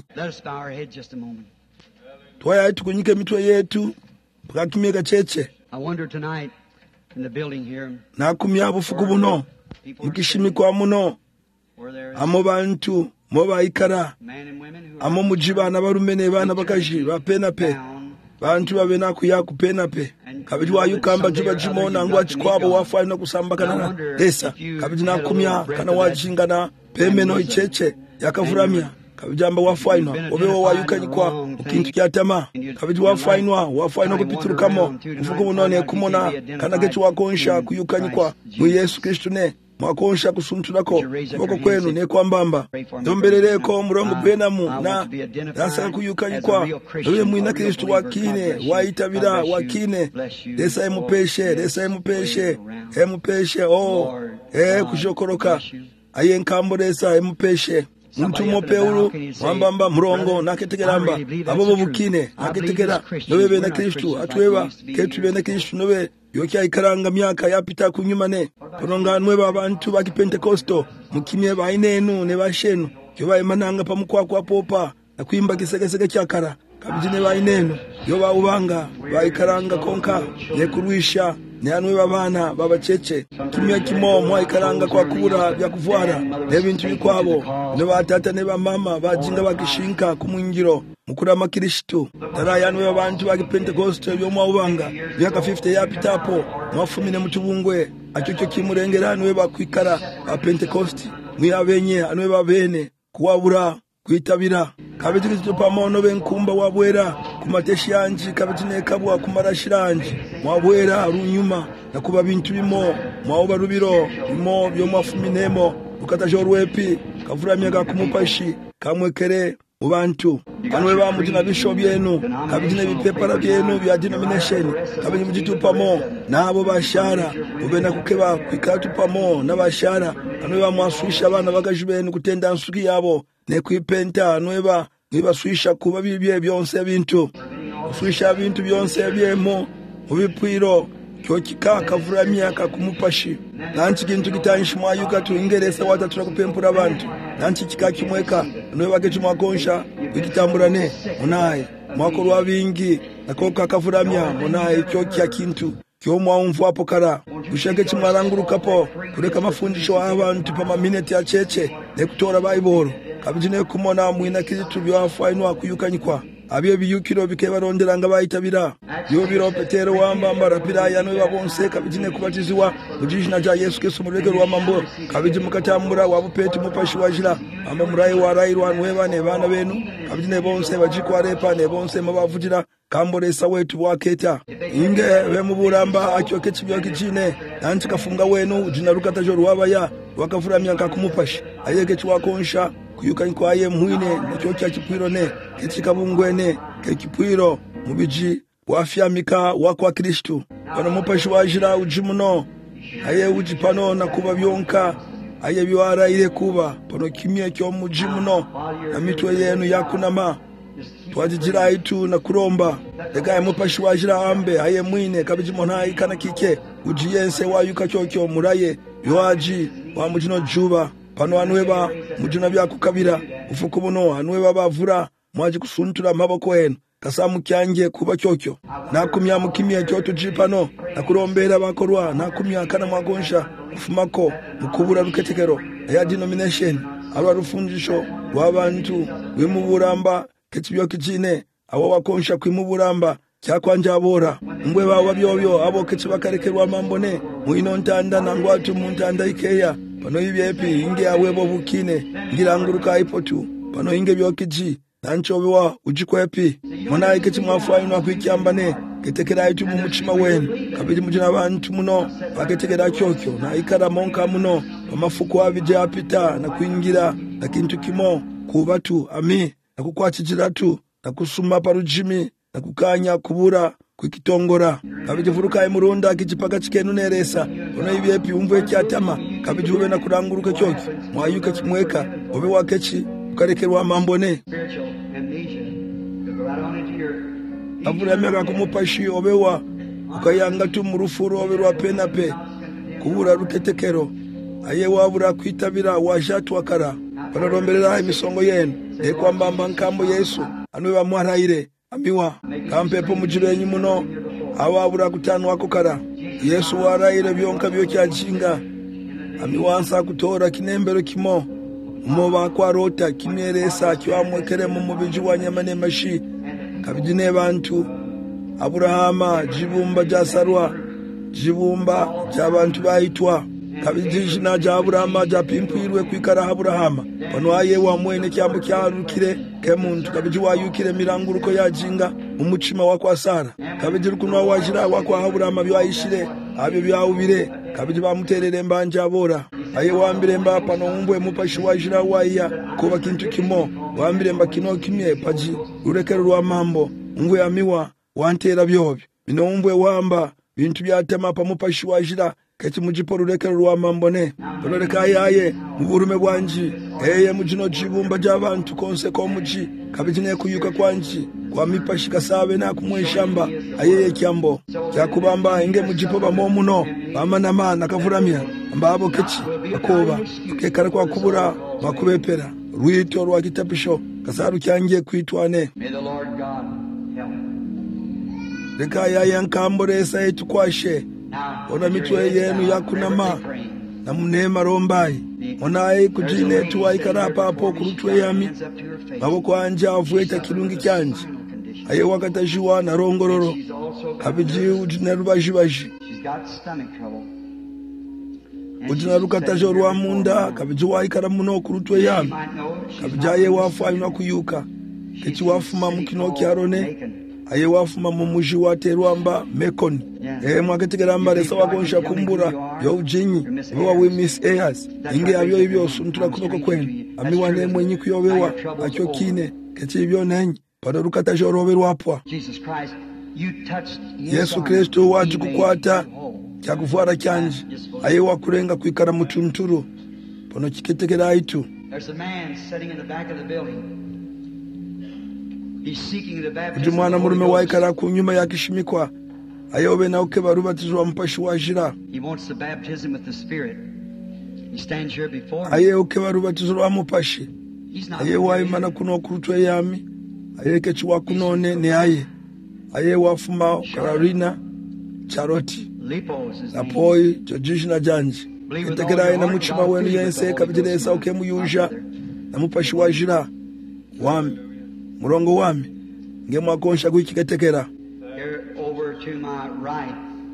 Twaya tukunyike mitwe yetu pakimye gacece. I wonder tonight in the building here. Nakumya bufuku buno mukishimikwa muno amo bantu moba ikara amo mujibana barumene bana bakaji bapenape bantu babena kuya kupenape kabiji wayukamba juba jimona ngwa chikwabo wafana kusambakana desa kabiji nakumya kana wajingana pemeno icheche yakavuramya kabijamba wafainwa obewo wayukanyikwa ukintu kyatama kabiji wafainwa kupiturukamo ufuko bunone kumona kana getu wakonsha kuyukanyikwa mu Yesu Kristo ne mwakonsha kusunturako boko kwenu ne kwambamba ndomberereko murongo benamu na nasa kuyukanyikwa obe mwina Kristo wakine waitabira wakine desa emupeshe oh kushokoroka ayenkambo desa emupeshe muntu mopeuru wambamba murongo naketegeramba abo bukine naketegera nobe bena Kristo atweba ketu bena Kristo nobe yoki aikaranga myaka yapita kunyumane pononganwe babantu ba Pentekosto mukimye bainenu ne bashenu yoba imananga pamukwakwa popa nakwimba kisegese cyakara kabijine bainenu yoba ubanga baikaranga konka ne kurwisha ne anwe babana babacece kimya kimo mwikaranga kwa kubura bya kuvwara nebintu bikwabo ne batata ne bamama bajinga bakishinka kumwingiro mukurama Kristo tarayanwe babantu ba Pentekoste byo mwubanga myaka 50 yapitapo mwafumine mutubungwe acyo kimurengeranwe bakwikara ba Pentekoste mwiyabenye anwe babene kuwabura kwitabira kabijiri tupamono benkumba wabwera kumateshi yanji kabijine kabwa kumarashiranje mwabwera runyuma nakuba bintu bimo mwaoba rubiro bimo byo mwafuminemo ukatajo rwepi kavuramya kakumupashi kamwekere ubantu kanwe bamujina bisho byenu kabijine bipepara byenu bya denomination kabijine mujitupamo nabo bashara ubena kukeba kwikatupamo nabashara kanwe bamwaswisha abana bagajubenu kutenda nsuki yabo ne kwipenta nweba nibaswisha kuba bibye byonse bintu uswisha bintu byonse byemo ubipwiro cyo kikakavuramya kakumupashi nanchi kintu kitanshi mwayuka tuingereza watatura kupempura abantu nanchi kikakimweka nweba getu mwakonsha wikitamburane munaye mwakorwa bingi nakoka kavuramya munaye cyo kya kintu cyo mwumva apo kara ushake chimwarangurukapo kureka mafundisho abantu pa minute ya cheche ne kutora Bible kabijine kumona mwina Kristo byafainwa kuyukanyikwa abye biyukiro bikebaronderanga bayitabira yo biro Petero wamba rapira yanwe babonse kabijine kubatizwa mujishina ja Yesu Kristo murege rwa mambo kabije mukatambura wabupeti mupashi wajira amba murayi warayirwa nweba ne bana benu kabijine bonse bajikwarepa ne bonse mabavugira kamboresa wetu bwaketa inge bemuburamba acyoke kibyo kijine nanti kafunga wenu jina rukatajo rwabaya wakavuramya kakumupashi ayeke chwakonsha kuyukanyikwa aye mwine nicyo cya kipwiro ne kikabungwene kipwiro mubiji wafyamika wakwa Kristo bana mupashi wajira ujimuno aye ujipano na kuba byonka aye biwara ile kuba pono kimye cyo mujimuno na mitwe yenu yakunama twajijira itu na kuromba ega mupashi wajira ambe aye mwine kabijimo nta ikana kike ujiyense wayuka cyocyo muraye yoaji wa mujino juba pano anweba mujina byakukabira ufuko buno anweba bavura mwaje kusuntura maboko enu kasamu kyange kuba cyocyo nakumya mukimye cyo tujipano nakurombera bakorwa nakumya kana mwagonsha ufumako mukubura ruketekero ya denomination aba rufunjisho rw'abantu wimuburamba ketibyo kijine abo bakonsha kwimuburamba cyakwanje abora ngwe bawa byobyo abo ketibakarekerwa mambone muino ntanda nangwatu muntanda ikeya pano ibyepi inge awebo bukine ngiranguruka ipotu pano inge byokiji nanchobewa ujikwepi mona iketi mwafainwa kwikyambane ketekera itu mu muchima wenu kabiri mujina abantu muno baketekera cyokyo na ikara monka muno amafuko abije apita na kuingira na kintu kimo kubatu ami na kukwachijiratu na kusuma parujimi na kukanya kubura kwikitongora kabiji vuruka imurunda kichipaka chikenu neresa ono ibyepi umvwe cyatama kabiji ube na kuranguruka cyoki mwayuka kimweka obe wakechi ukarekerwa mambone avura mega kumupashi obewa ukayanga tu murufuro oberwa penape kubura ruketekero aye wabura kwitabira wajatu wakara bararomberera imisongo yenu ekwambamba nkambo Yesu anwe bamwaraire amiwa kampepo mujirenyi muno awabura kutanu wako kara Yesu waraire byonka byo cyajinga amiwansa kutora kinembero kimo umoba kwa rota kineresa cyamwekere mu mubiji wa nyamane mashi kabijine bantu Abrahama jibumba jasarwa jibumba cy'abantu bayitwa kabiji na ja Abrahama ja pimpirwe kwikara Abrahama pano aye wa mwene cyambo cyarukire kemuntu kabiji wayukire miranguruko yajinga umucima wa kwa Sara kabiji rukunwa wajira wa kwa Abrahama byayishire abyo byawubire kabiji bamuterere mbanje abora aye wambire mba pano umbwe mupashi wajira waya kuba kintu kimo wambire mba kino kimye paji urekero rwa mambo ngwe amiwa wantera byobyo bino umbwe wamba bintu byatema pa mupashi wajira kati mujipo rurekero rwa mambone boloreka yaye muburume bwanji eye mujino jibumba j'abantu konse ko muji kabijine kuyuka kwanji kwa mipashi kasabe na kumweshamba ayeye kyambo cyakubamba inge mujipo bamomuno bamana nakavuramya mbabo kechi akoba kekara kwa kubura bakubepera rwito rwa kitapisho kasaru cyangiye kwitwane reka yaye nkamboresa yetu kwashe ona mitwe yenu yakunama na munema rombai onaye kujine tuwaikara papo kurutwe yami maboko anje avueta kilungi cyanje aye wakatashiwa na rongororo kabiji ujina rubajibaji ujina rukatasho rwa munda kabiji waikara muno kurutwe yami kabiji aye wafu ayuna kuyuka kechi wafuma mukino kyarone aye wafuma mumuji waterwamba mekoni mwakategeramba resa wakonsha kumbura yo ujinyi wa we miss airs inge abyo ibyo suntura kuboko kwenu amiwane mwenyi kuyobewa acyo kine keti ibyo nanyi padarukata joroberwa apwa Yesu Kristo waje kukwata cyakuvara cyanje aye wakurenga kwikara mutunturu pono kiketekera itu. There's a man sitting in the back of the building. Ujumwana murume waikara ku nyuma yakishimikwa ayobe na uke barubatizwa mpashi wajira. He wants the baptism with the Spirit. He stands here before me. Aye uke barubatizwa mupashi. Aye waimana kuno kurutwe yami. Aye kechiwa kunone ne aye. Aye wafuma Carolina Charoti. Na poi George na Janji. Ketekera na muchima wenu yense kabijiresa uke muyuja na mupashi wajira. Wami murongo wami ngemwa konsha gwikiketekera. Here over to my right.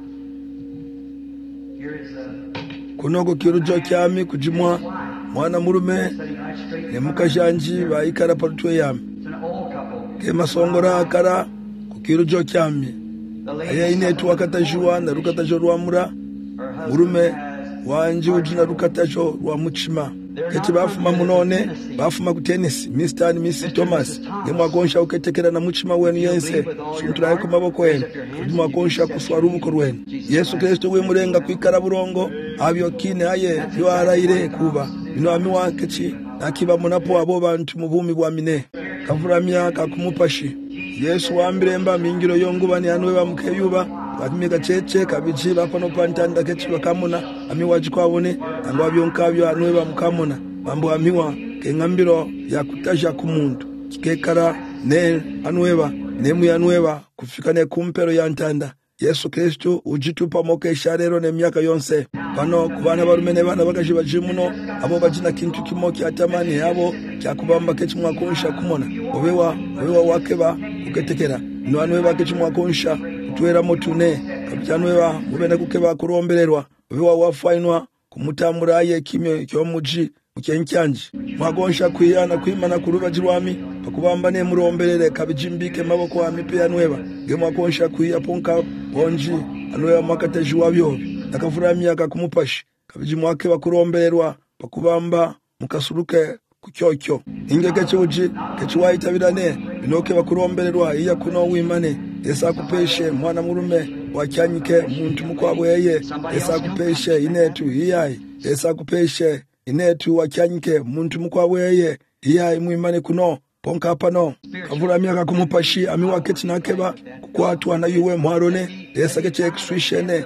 Here is kunogo kirujo kyami kujimwa mwana murume ne mukashanji bayikara parutwe yami ke masongora akara ku kirujo kyami aye inetu wakatajwa na rukatajo rwamura murume wanje ujina rukatajo rwa muchima keti bafuma munone bafuma ku tennis Mr. and Mrs. Thomas ngemwa konsha uketekera na muchima wenu yense suntura ku maboko yenu kujimwa konsha kuswara ubuko rwenu Yesu Kristo we murenga kwikara burongo abyo kine aye yo araire kuba bino ami wakechi nakiba munapo abo bantu mubumi bwa mine kavuramya kakumupashi Yesu wambiremba mingiro yongubani anwe bamukeyuba bakimika cheche kabiji bakono pantanda kechi bakamuna ami wajikwabone anga byonkabyo anwe bamukamuna bambo amiwa kengambiro yakutasha kumuntu kikekara ne anweba nemu yanweba kufika ne kumpero ya ntanda Yesu Kristo ujitupa moke sharero ne myaka yonse pano kubana barumene bana bagajiba jimuno abo bajina kintu kimoki atamani abo cyakubamba kechi mwakonsha kumona obewa wakeba uketekera no anweba kechi mwakonsha utwera motune kabyanweba mubene kukeba kurombererwa obewa wafainwa kumutamuraye kimyo cyomuji ukencyanje mwagonsha kwiyana kwimana kuruba jirwami pakubamba ne muromberere kabijimbike maboko amipe yanweba ngemwakonsha kwiya ponka bonji anweba makateji wabyo nakavuramya kakumupashi kabijimwake bakurombererwa pakubamba mukasuruke kucyocyo ingeke cyuji kechiwayitabirane binoke bakurombererwa iya kuno wimane esakupeshe mwana murume wakyanyike muntu mukwabweye esakupeshe inetu iyayi esakupeshe inetu wakyanyike muntu mukwabweye iyayi mwimane kuno ponka pano kavula myaka kumupashi amiwake tinakeba kukwatwa na yuwe mwarone esakeche ekiswishene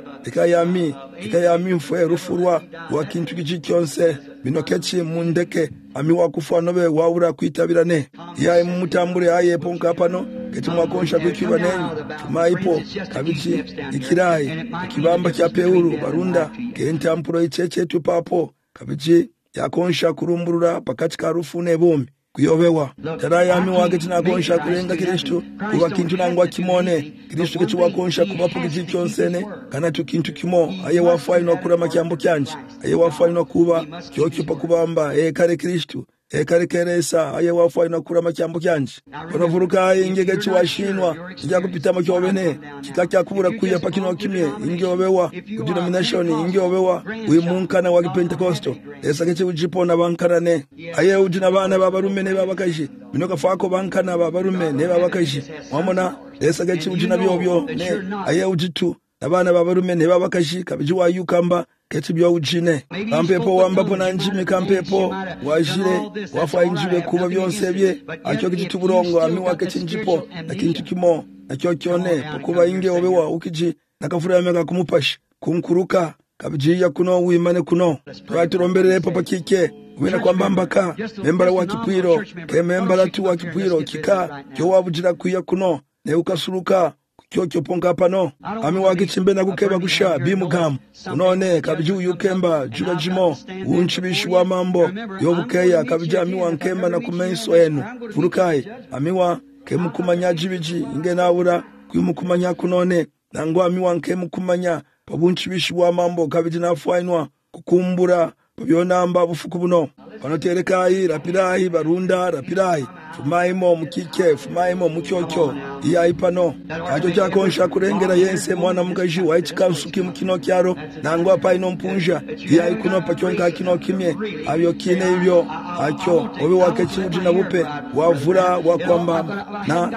ikayami mfwe rufurwa wa kintu kiji kyonse binokechi mundeke amiwa kufa nobe waura kwitabirane iyayi mumutambure aye ponka pano keti mwakonsha kwikiba nenyi tumaipo kabichi ikirayi ikibamba kya peuru barunda kentampuro icheche tupapo kabichi yakonsha kurumburura pakati ka rufu nebombi kuyobewa tarayami wake tinakonsha kulenga Kristo kuba kintu nangwa kimone Kristo kechi wakonsha kubapo kiji kyonsene kana tu kintu kimo aye wafaino kurama kyambo kyanje aye wafaino kuba kyokipa kubamba kare Kristo kare keresa aye wafaino kurama kyambo kyanje onovuruka ingege chiwashinwa kijya kupita mu kyobene kikakya kubura kuya pakino kimye ingyobewa denomination ingyobewa uyimunkana wa Pentecosto esake ujipona bankarane aye ujina bana babarume ne babakashi binoka fako bankana babarume ne babakashi wamona esake ujina byobyo ne aye ujitu abana babarume ne babakashi kabiji wa yukamba keti byo ujine kampepo wambapo na njimi kampepo wajire wafa injibe kuba byonse bye akyo kijitu burongo amiwake chinjipo na kintu kimo nakyo kyone kuba inge obewa ukiji nakafura yameka kumupashi kunkuruka kabijiya kuno wimane kuno twaturombere papa kike wina kwamba mbaka membala wa kipwiro ke membala tu wa kipwiro kika kyo wabujira kuya kuno ne ukasuruka kyokyo ponka pano ami wake chimbe na kukeba kusha bimugamu unone kabiji uyukemba juba jimo unchibishi wa mambo yobukeya kabiji ami wankemba na kumenso enu furukai amiwa kemukumanya jibiji inge naura kumukumanya kunone nango ami wankemukumanya pabunchibishi wa mambo kabiji nafainwa kukumbura pabyonamba bufuku buno panoterekayi rapirai barunda rapirai fumaimo mukike fumaimo mukyokyo iyayi pano acho kyakonsha kurengera yense mwana mugaji waichikansuki mukino kyaro nango apaino mpunja iyayi kuno pakyonka kino kimye abyo kine ibyo acho obe wake chiuti na bupe wavura wakwamba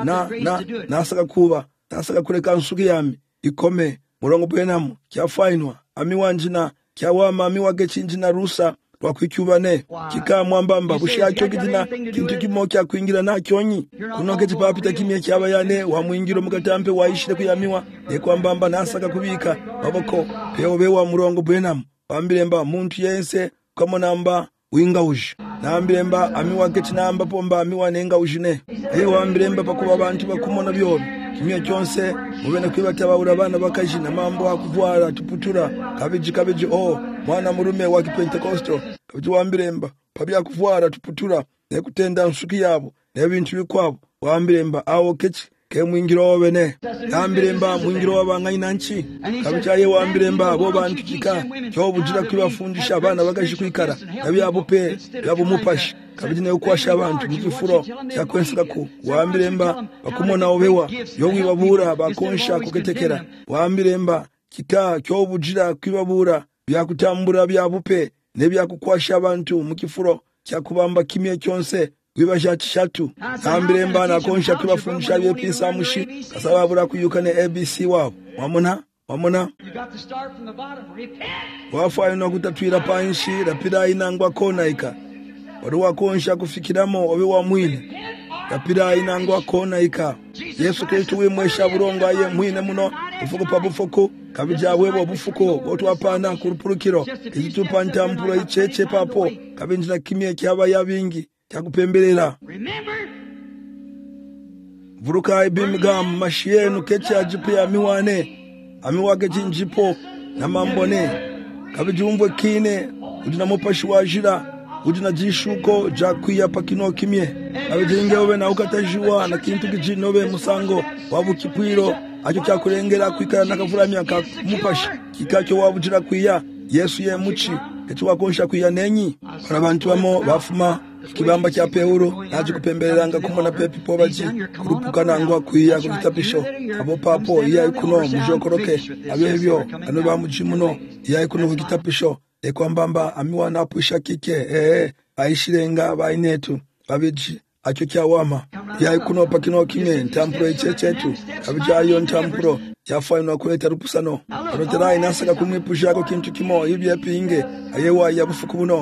nasaka kuba nasaka kureka nsuki yami ikome murongo bwenamu kyafainwa amiwanjina kyawama amiwage chinjina rusa wakwikyubane kika mwambamba bushakyo gidina kintu kimo kya kuingira na kyonyi kunoke tipapita kimye kyaba yane wa mwingiro mugatampe waishire kuyamiwa ne kwambamba nasaka kubika baboko peobe wa murongo bwenamu ambiremba muntu yense kamonamba winga uji nambiremba amiwage tinamba pomba amiwa nenga ujine wambiremba pakuba abantu bakumona byobi kimye kyonse mubene kwibata abana bakaji na mambo akuvwara tuputura kabiji mwana murume wa Pentecosto kabiji wambiremba pabya kuvwara tuputura ne kutenda nsuki yabo nebintu bikwabo wambiremba awo kechi ke mwingiro obene ambiremba mwingiro wabanganya nchi kabiji aye wambiremba bo bantu kika cyo bujira kwibafundisha abana bakaji kwikara nabyabupe yabo mupashi kabiji ne ukwasha abantu mukifuro cyakwensuka ku wambiremba bakumona obewa yo wibabura bakonsha kuketekera wambiremba kika cyo bujira kwibabura byakutambura byabupe ne byakukwasha abantu mukifuro cyakubamba kimye cyonse wibashatu ambiremba na konsha kwibafundisha byepisa mushi kasababura kuyukane ABC wabo wamona wafa ino kutatwira panshi rapira inangwa konaika waruwa konsha kufikiramo obe wa mwine rapira inangwa konaika Yesu Kristo wimwesha burongo aye mwine muno ufuko pabufuko kabija webo bufuko otwapana kurupurukiro izitupa ntampuro icheche papo kabinjira kimye kyaba yabingi cyakupemberera vuruka ibimgam mashienu keche ajipe amiwane amiwage jinjipo na mambone kabijumvwe kine udina mopashi wajira udina jishuko jakwiya pakino kimye abijingewe na ukatajiwa na kintu kijinobe musango wabu kipwiro acho cyakurengera kwikara nakavura myaka mupashi kikacyo wabujira kwiya Yesu ye muchi eti wakonsha kwiya nenyi para bantu bamo bafuma kibamba kya peuro naje kupembereranga kumona pepi pobaji kurupukana ngwa kwiya kubitapisho abo papo iya ikuno mujokoroke abebyo ano bamujimuno iya ikuno kubitapisho ekwambamba amiwa napusha kike aishirenga bainetu babiji acho kyawama yayi kuno pakino kimye ntampuro echechetu kabijayo ntampuro yafainwa kweta rupusano rotera inasaka kumwipushako kintu kimo ibye pinge ayewa yabufuku buno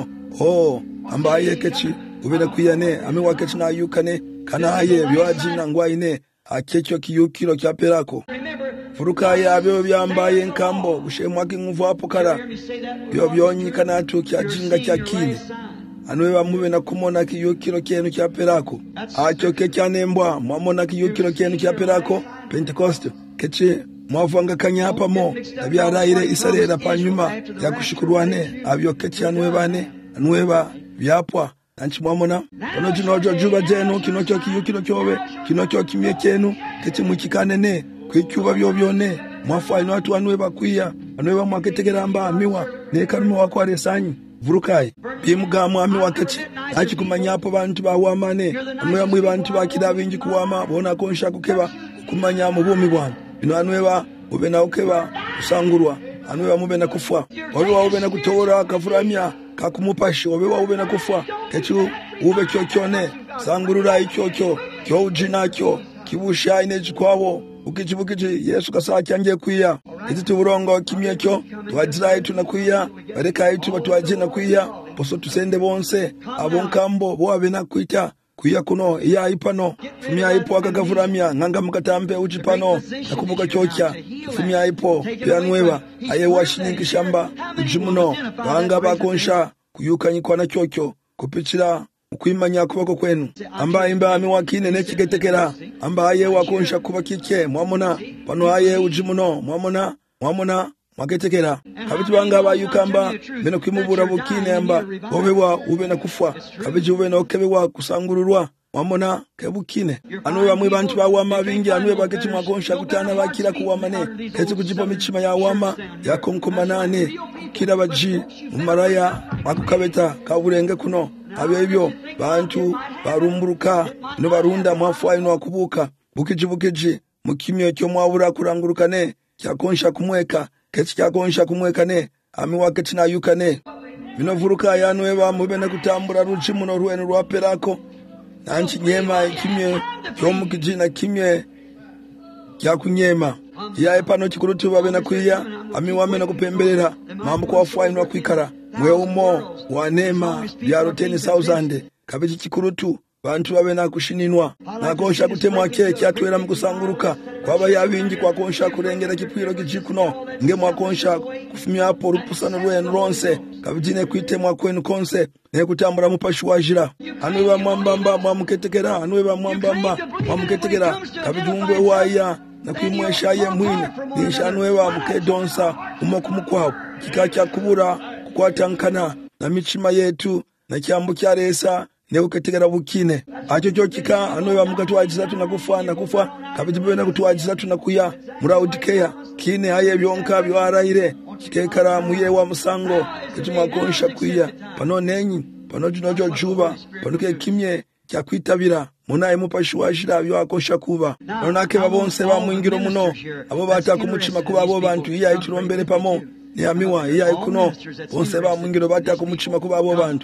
amba ayekechi ubera kuyane amiwakechi na yukane kana aye byajina ngwaine akekyo kiyukiro kyaperako furuka yabyo byambaye nkambo gushemwa kinguvu apokara byo byonyikana atu kyajinga kyakine anwe bamube na kumona kiyukiro kyenu kyaperako acho kekyanembwa mwamona kiyukiro kyenu kyaperako Pentecost keche mwavanga kanyapa mo nabyaraire isarera panyuma yakushikurwane abyo kecyanwe bane anweba byapwa nanchi mwamona ono jinojo juba jenu kinocho kiyukiro kyobe kinocho kimye kyenu keche mukikanene kwicyuba byo byone mwafaino atu anweba kwiya anweba mwaketegeramba amiwa nekarume wako aresanyi vurukai bimuga mwami wakechi achikumanyapo bantu bawamane anweba mwi bantu bakira bingi kuwama bona konsha kukeba kumanya mu bumi bwana bino anweba ube na ukeba usangurwa anweba mube na kufwa wawe ube na kutora kafuramya kakumupashi wawe ube na kufwa kechu ube cyocyone sangurura icyocyo cyo ujinacyo kibusha ineji kwabo ukijibukiji Yesu kasakyangiye kwiya iziti burongo kimyecyo twajirayi tunakwiya bareka yitu batwajina kwiya poso tusende bonse abonkambo boabe na kwita kuya kuno iya ipano fumya ipo akagavuramya nganga mukatambe uchipano nakumbuka chocha fumya ipo yanweba aye washininki shamba ujimuno wanga bakonsha kuyukanyikwa na chokyo kupichira ukwimanya kubako kwenu amba imba miwakine nechigetekera amba aye wakonsha kuba kike mwamona pano aye ujimuno mwamona mwagetekera kabiti banga bayukamba beno kwimubura bukine amba wobewa ube na kufwa kabiji ube na okebewa kusangururwa mwamona kebukine anwe bamwe bantu bawama bingi anwe bakechi mwakonsha kutana bakira kuwamane kete kujipa michima ya wama yakonkomanane kira baji umaraya akukabeta kaburenge kuno abebyo bantu barumburuka no barunda mwafayo no akubuka bukiji mukimyo cyo mwabura kurangurukane cyakonsha kumweka kete cyakonsha kumwekane amiwakechi na yukane binovuruka yanwe bamube na kutambura ruci muno ruwenu rwaperako nanchi nyema kimye cyomukijina kimye kyakunyema yae pano chikurutu babe na kwiya amiwame na kupembelera mambo kwa fwayi no kwikara mwe umo wanema byaro 10,000 kabiji chikurutu bantu babe na kushininwa nakonsha kutemwa keke atwera mukusanguruka kwaba yabingi kwa konsha kurengera kipwiro kijikuno nge mwakonsha kufumya hapo rupusano rwenu ronse kabijine kwitemwa kwenu konse ne kutambura mupashi wajira anweba mwambamba mwamuketekera anweba mwambamba mwamuketekera kabijungwe waya na kwimwesha ye mwini nishanweba mukedonsa umokumukwaho kikacha kubura kukwatankana na michima yetu na kyambu kyaresa ne kuketegera bukine acho chokika anweba mukatwajiza tunakufa kabijibe na kutwajiza tunakuya muraudikeya kine haye byonka byaraire kikekara muye wa musango kitumwakonsha kuya pano nenyi pano jinojo juba pano ke kimye kyakwitabira munaye mupashi washira byo akosha kuba nonake babonse bamwingiro muno abo batakumuchima kuba abo bantu iya iturombere pamo yamiwa iya ikuno bonse bamwingiro batakumuchima kuba abo bantu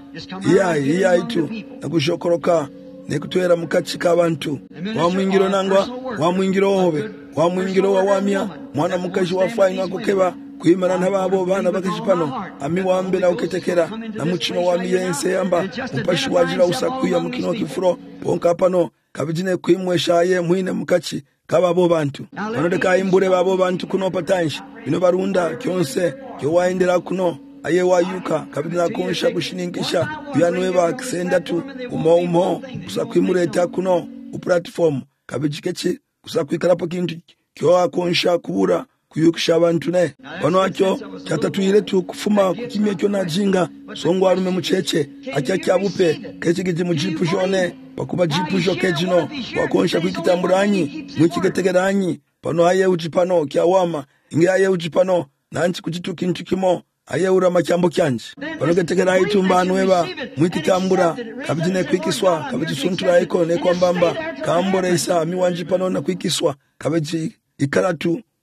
iya itu nakushokoroka nekutwera mukachika abantu wamwingiro nangwa wamwingiro hobe wamwingiro wawamya mwana mukashi wafayi nakukeba kwimana nababo bana bakishipano amiwambe na uketekera na muchino wa miyense yamba mupashi wajira usakuya mukino kifuro bonka pano kabijine kwimwesha ye mwine mukachi kababo bantu banodeka imbure babo bantu kuno patanshi bino barunda kyonse kyo waendera kuno aye wayuka kabidina konsha kushiningisha byanweba kisenda tu umo usakwimureta kuno uplatform kabijikechi usakwikarapo kintu kyo akonsha kubura kuyukisha abantu ne bano acyo cyatatuire tu kufuma kukimye cyo najinga songo arume mucece acyakyabupe kechigije mu jipu jone bakuba jipu jo kejino wakonsha kwikitamburanyi mwikigetegeranyi bano aye ujipano kyawama inge aye ujipano nanchi kujitu kintu kimo aye ura macyambo kyanje bano getegera itumbano weba mwikitambura kabijine kwikiswa kabijisuntura iko ne kwambamba kambore isa miwanji pano na kwikiswa kabiji ikaratu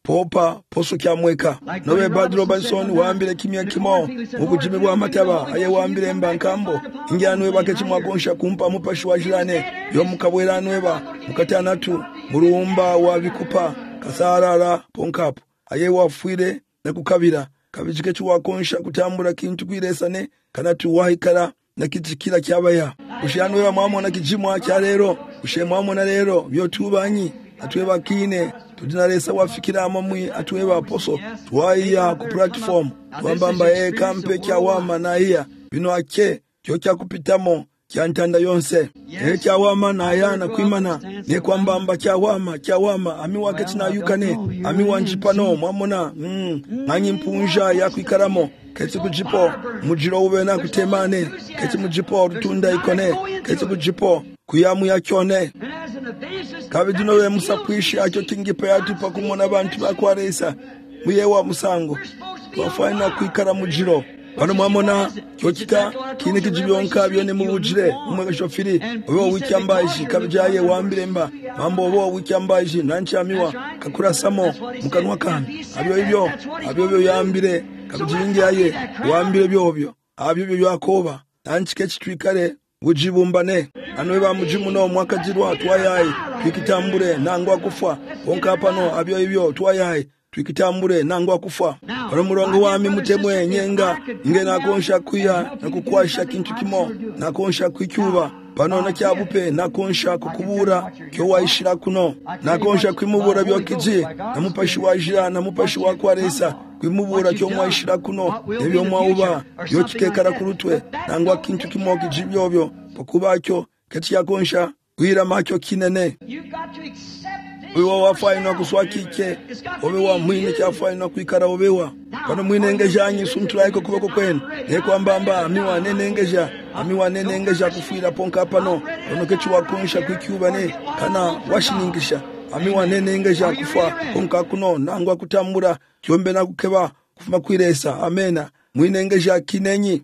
popa poso kyamweka nobe Bud Robertson wambile kimya kimo mubujimi bwa mataba aye wambile mbankambo injyanwe bakechimwakonsha kumpa mupashi wa jirane yo mukabwera nweba mukatanatu murumba wa bikupa kasarara ponkapo aye wafwire na kukabira kabijike chuwakonsha kutambura kintu kwiresane kanatu wahikara na kitikira kyabaya ushanwe mwamona kijimwa kya rero ushemwamona rero byotubanyi atweba kine tudinaresa wafikira amamwi atweba aposo twaiya ku platform twambamba kampe kya wama na iya bino ake kyo kya kupitamo kya ntanda yonse kya wama na yana kwimana ne kwambamba kya wama ami wake tinayukane ami wanjipano mwamona nanyi mpunja ya kwikaramo keti kujipo mujiro ube na kutemane keti mujipo rutunda ikone keti kujipo kuyamu ya kyone kabidino we musakwishi akyo tingipe yatupa kumona bantu bakwaresa muyewa musango twafana kwikara mujiro bano mwamona kyokita kine kijibyonka byone mubujire umwe shofiri obo wikyambaji kabjaye wambiremba mambo obo wikyambaji nanchamiwa kakurasamo mukanwa kambi abyo yambire kabjingaye wambire byobyo abyo yakoba nanchike kitwikare bujibumbane anwe ba mujimu no mwakajirwa twayayi twikitambure nangwa kufa onka pano abyo twayayi twikitambure nangwa kufa bano murongo wami mutemwe nyenga ingena konsha kuya na kukwasha kintu kimo na konsha kwicyuba pano na cyabupe na konsha kukubura cyo wayishira kuno na konsha kwimubura byokiji na mupashi wajira na mupashi wakwaresa kwimubura cyo mwayishira kuno ebyo mwauba yo kikekara kurutwe nangwa kintu kimo kijibyobyo pokubacyo kati yakonsha wira macyo kinene wewa wafaina kuswakike obewa mwine kyafaina kwikara obewa pano mwine ngejanyi suntulaiko kuboko kwenu nekwambamba amiwa nenengeja kufira ponka pano ono kechi wakonsha kwikyubane kana washiningisha amiwa nenengeja kufa ponka kuno nangwa kutambura kyombe na kukeba kufuma kwiresa amena mwine ngeja kinenyi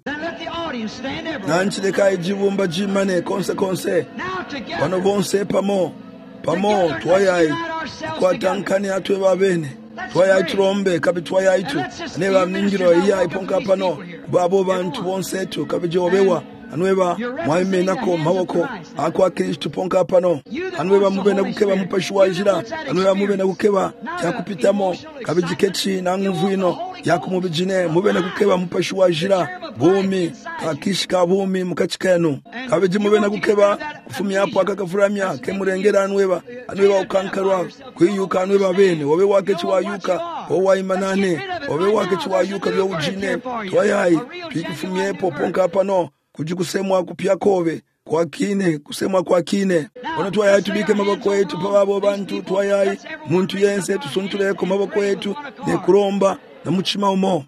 nanchileka ijibumba jimane konse pano bonse pamo twayayi kwatankane atwe babene twayayi turombe kabi twayayi tu neba mningiro iya iponka pano babo bantu bonse tu kabi jobewa anweba mwaime nako mawoko akwa Kristo ponka pano anweba mubena kukeba mupashi wajira anweba mubena kukeba cyakupitamo kabi jikechi na nguvino yakumubijine mubena kukeba mupashi wajira bumi kakishika bumi mukachikano kabeji mubena kukeba kufumya hapo akakafuramya kemurengera anweba ukankarwa kwiyuka anweba bene wobe wake chiwayuka owa imanane wobe wake chiwayuka byo ujine twayayi twikufumye ponka pano kujikusemwa kupya kobe kwa kine kusemwa kwa kine ono twayayi tubike maboko yetu pababo bantu twayayi muntu yense tusuntuleko maboko yetu ne kuromba na muchima umo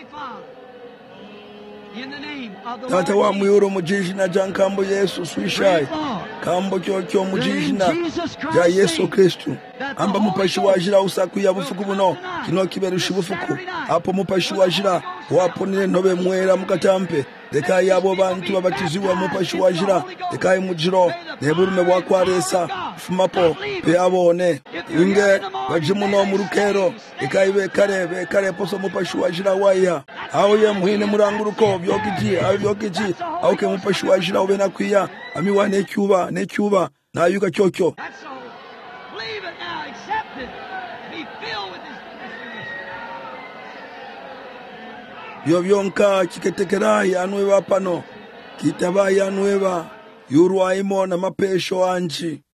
tata wa muyuro mujishina jankambo Yesu swishai kambo kyokyo mujishina ja Yesu Kristu amba mupashi wajira usaku ya bufuku buno kino kiberushi bufuku hapo mupashi wajira wapo nile nobe mwera mukatampe deka yabo bantu babatiziwa mupashi wajira deka mujiro neburume bwakwaresa fumapo pe abone inge bajimuno murukero deka ibe kare poso mupashi wajira waya aho ye muhine muranguruko byokiji auke mupashi wajira ubena kwiya amiwa necyuba na yuka cyokyo byonka kiketekera yanweba pano kitaba yanweba yurwaimo na mapesho anji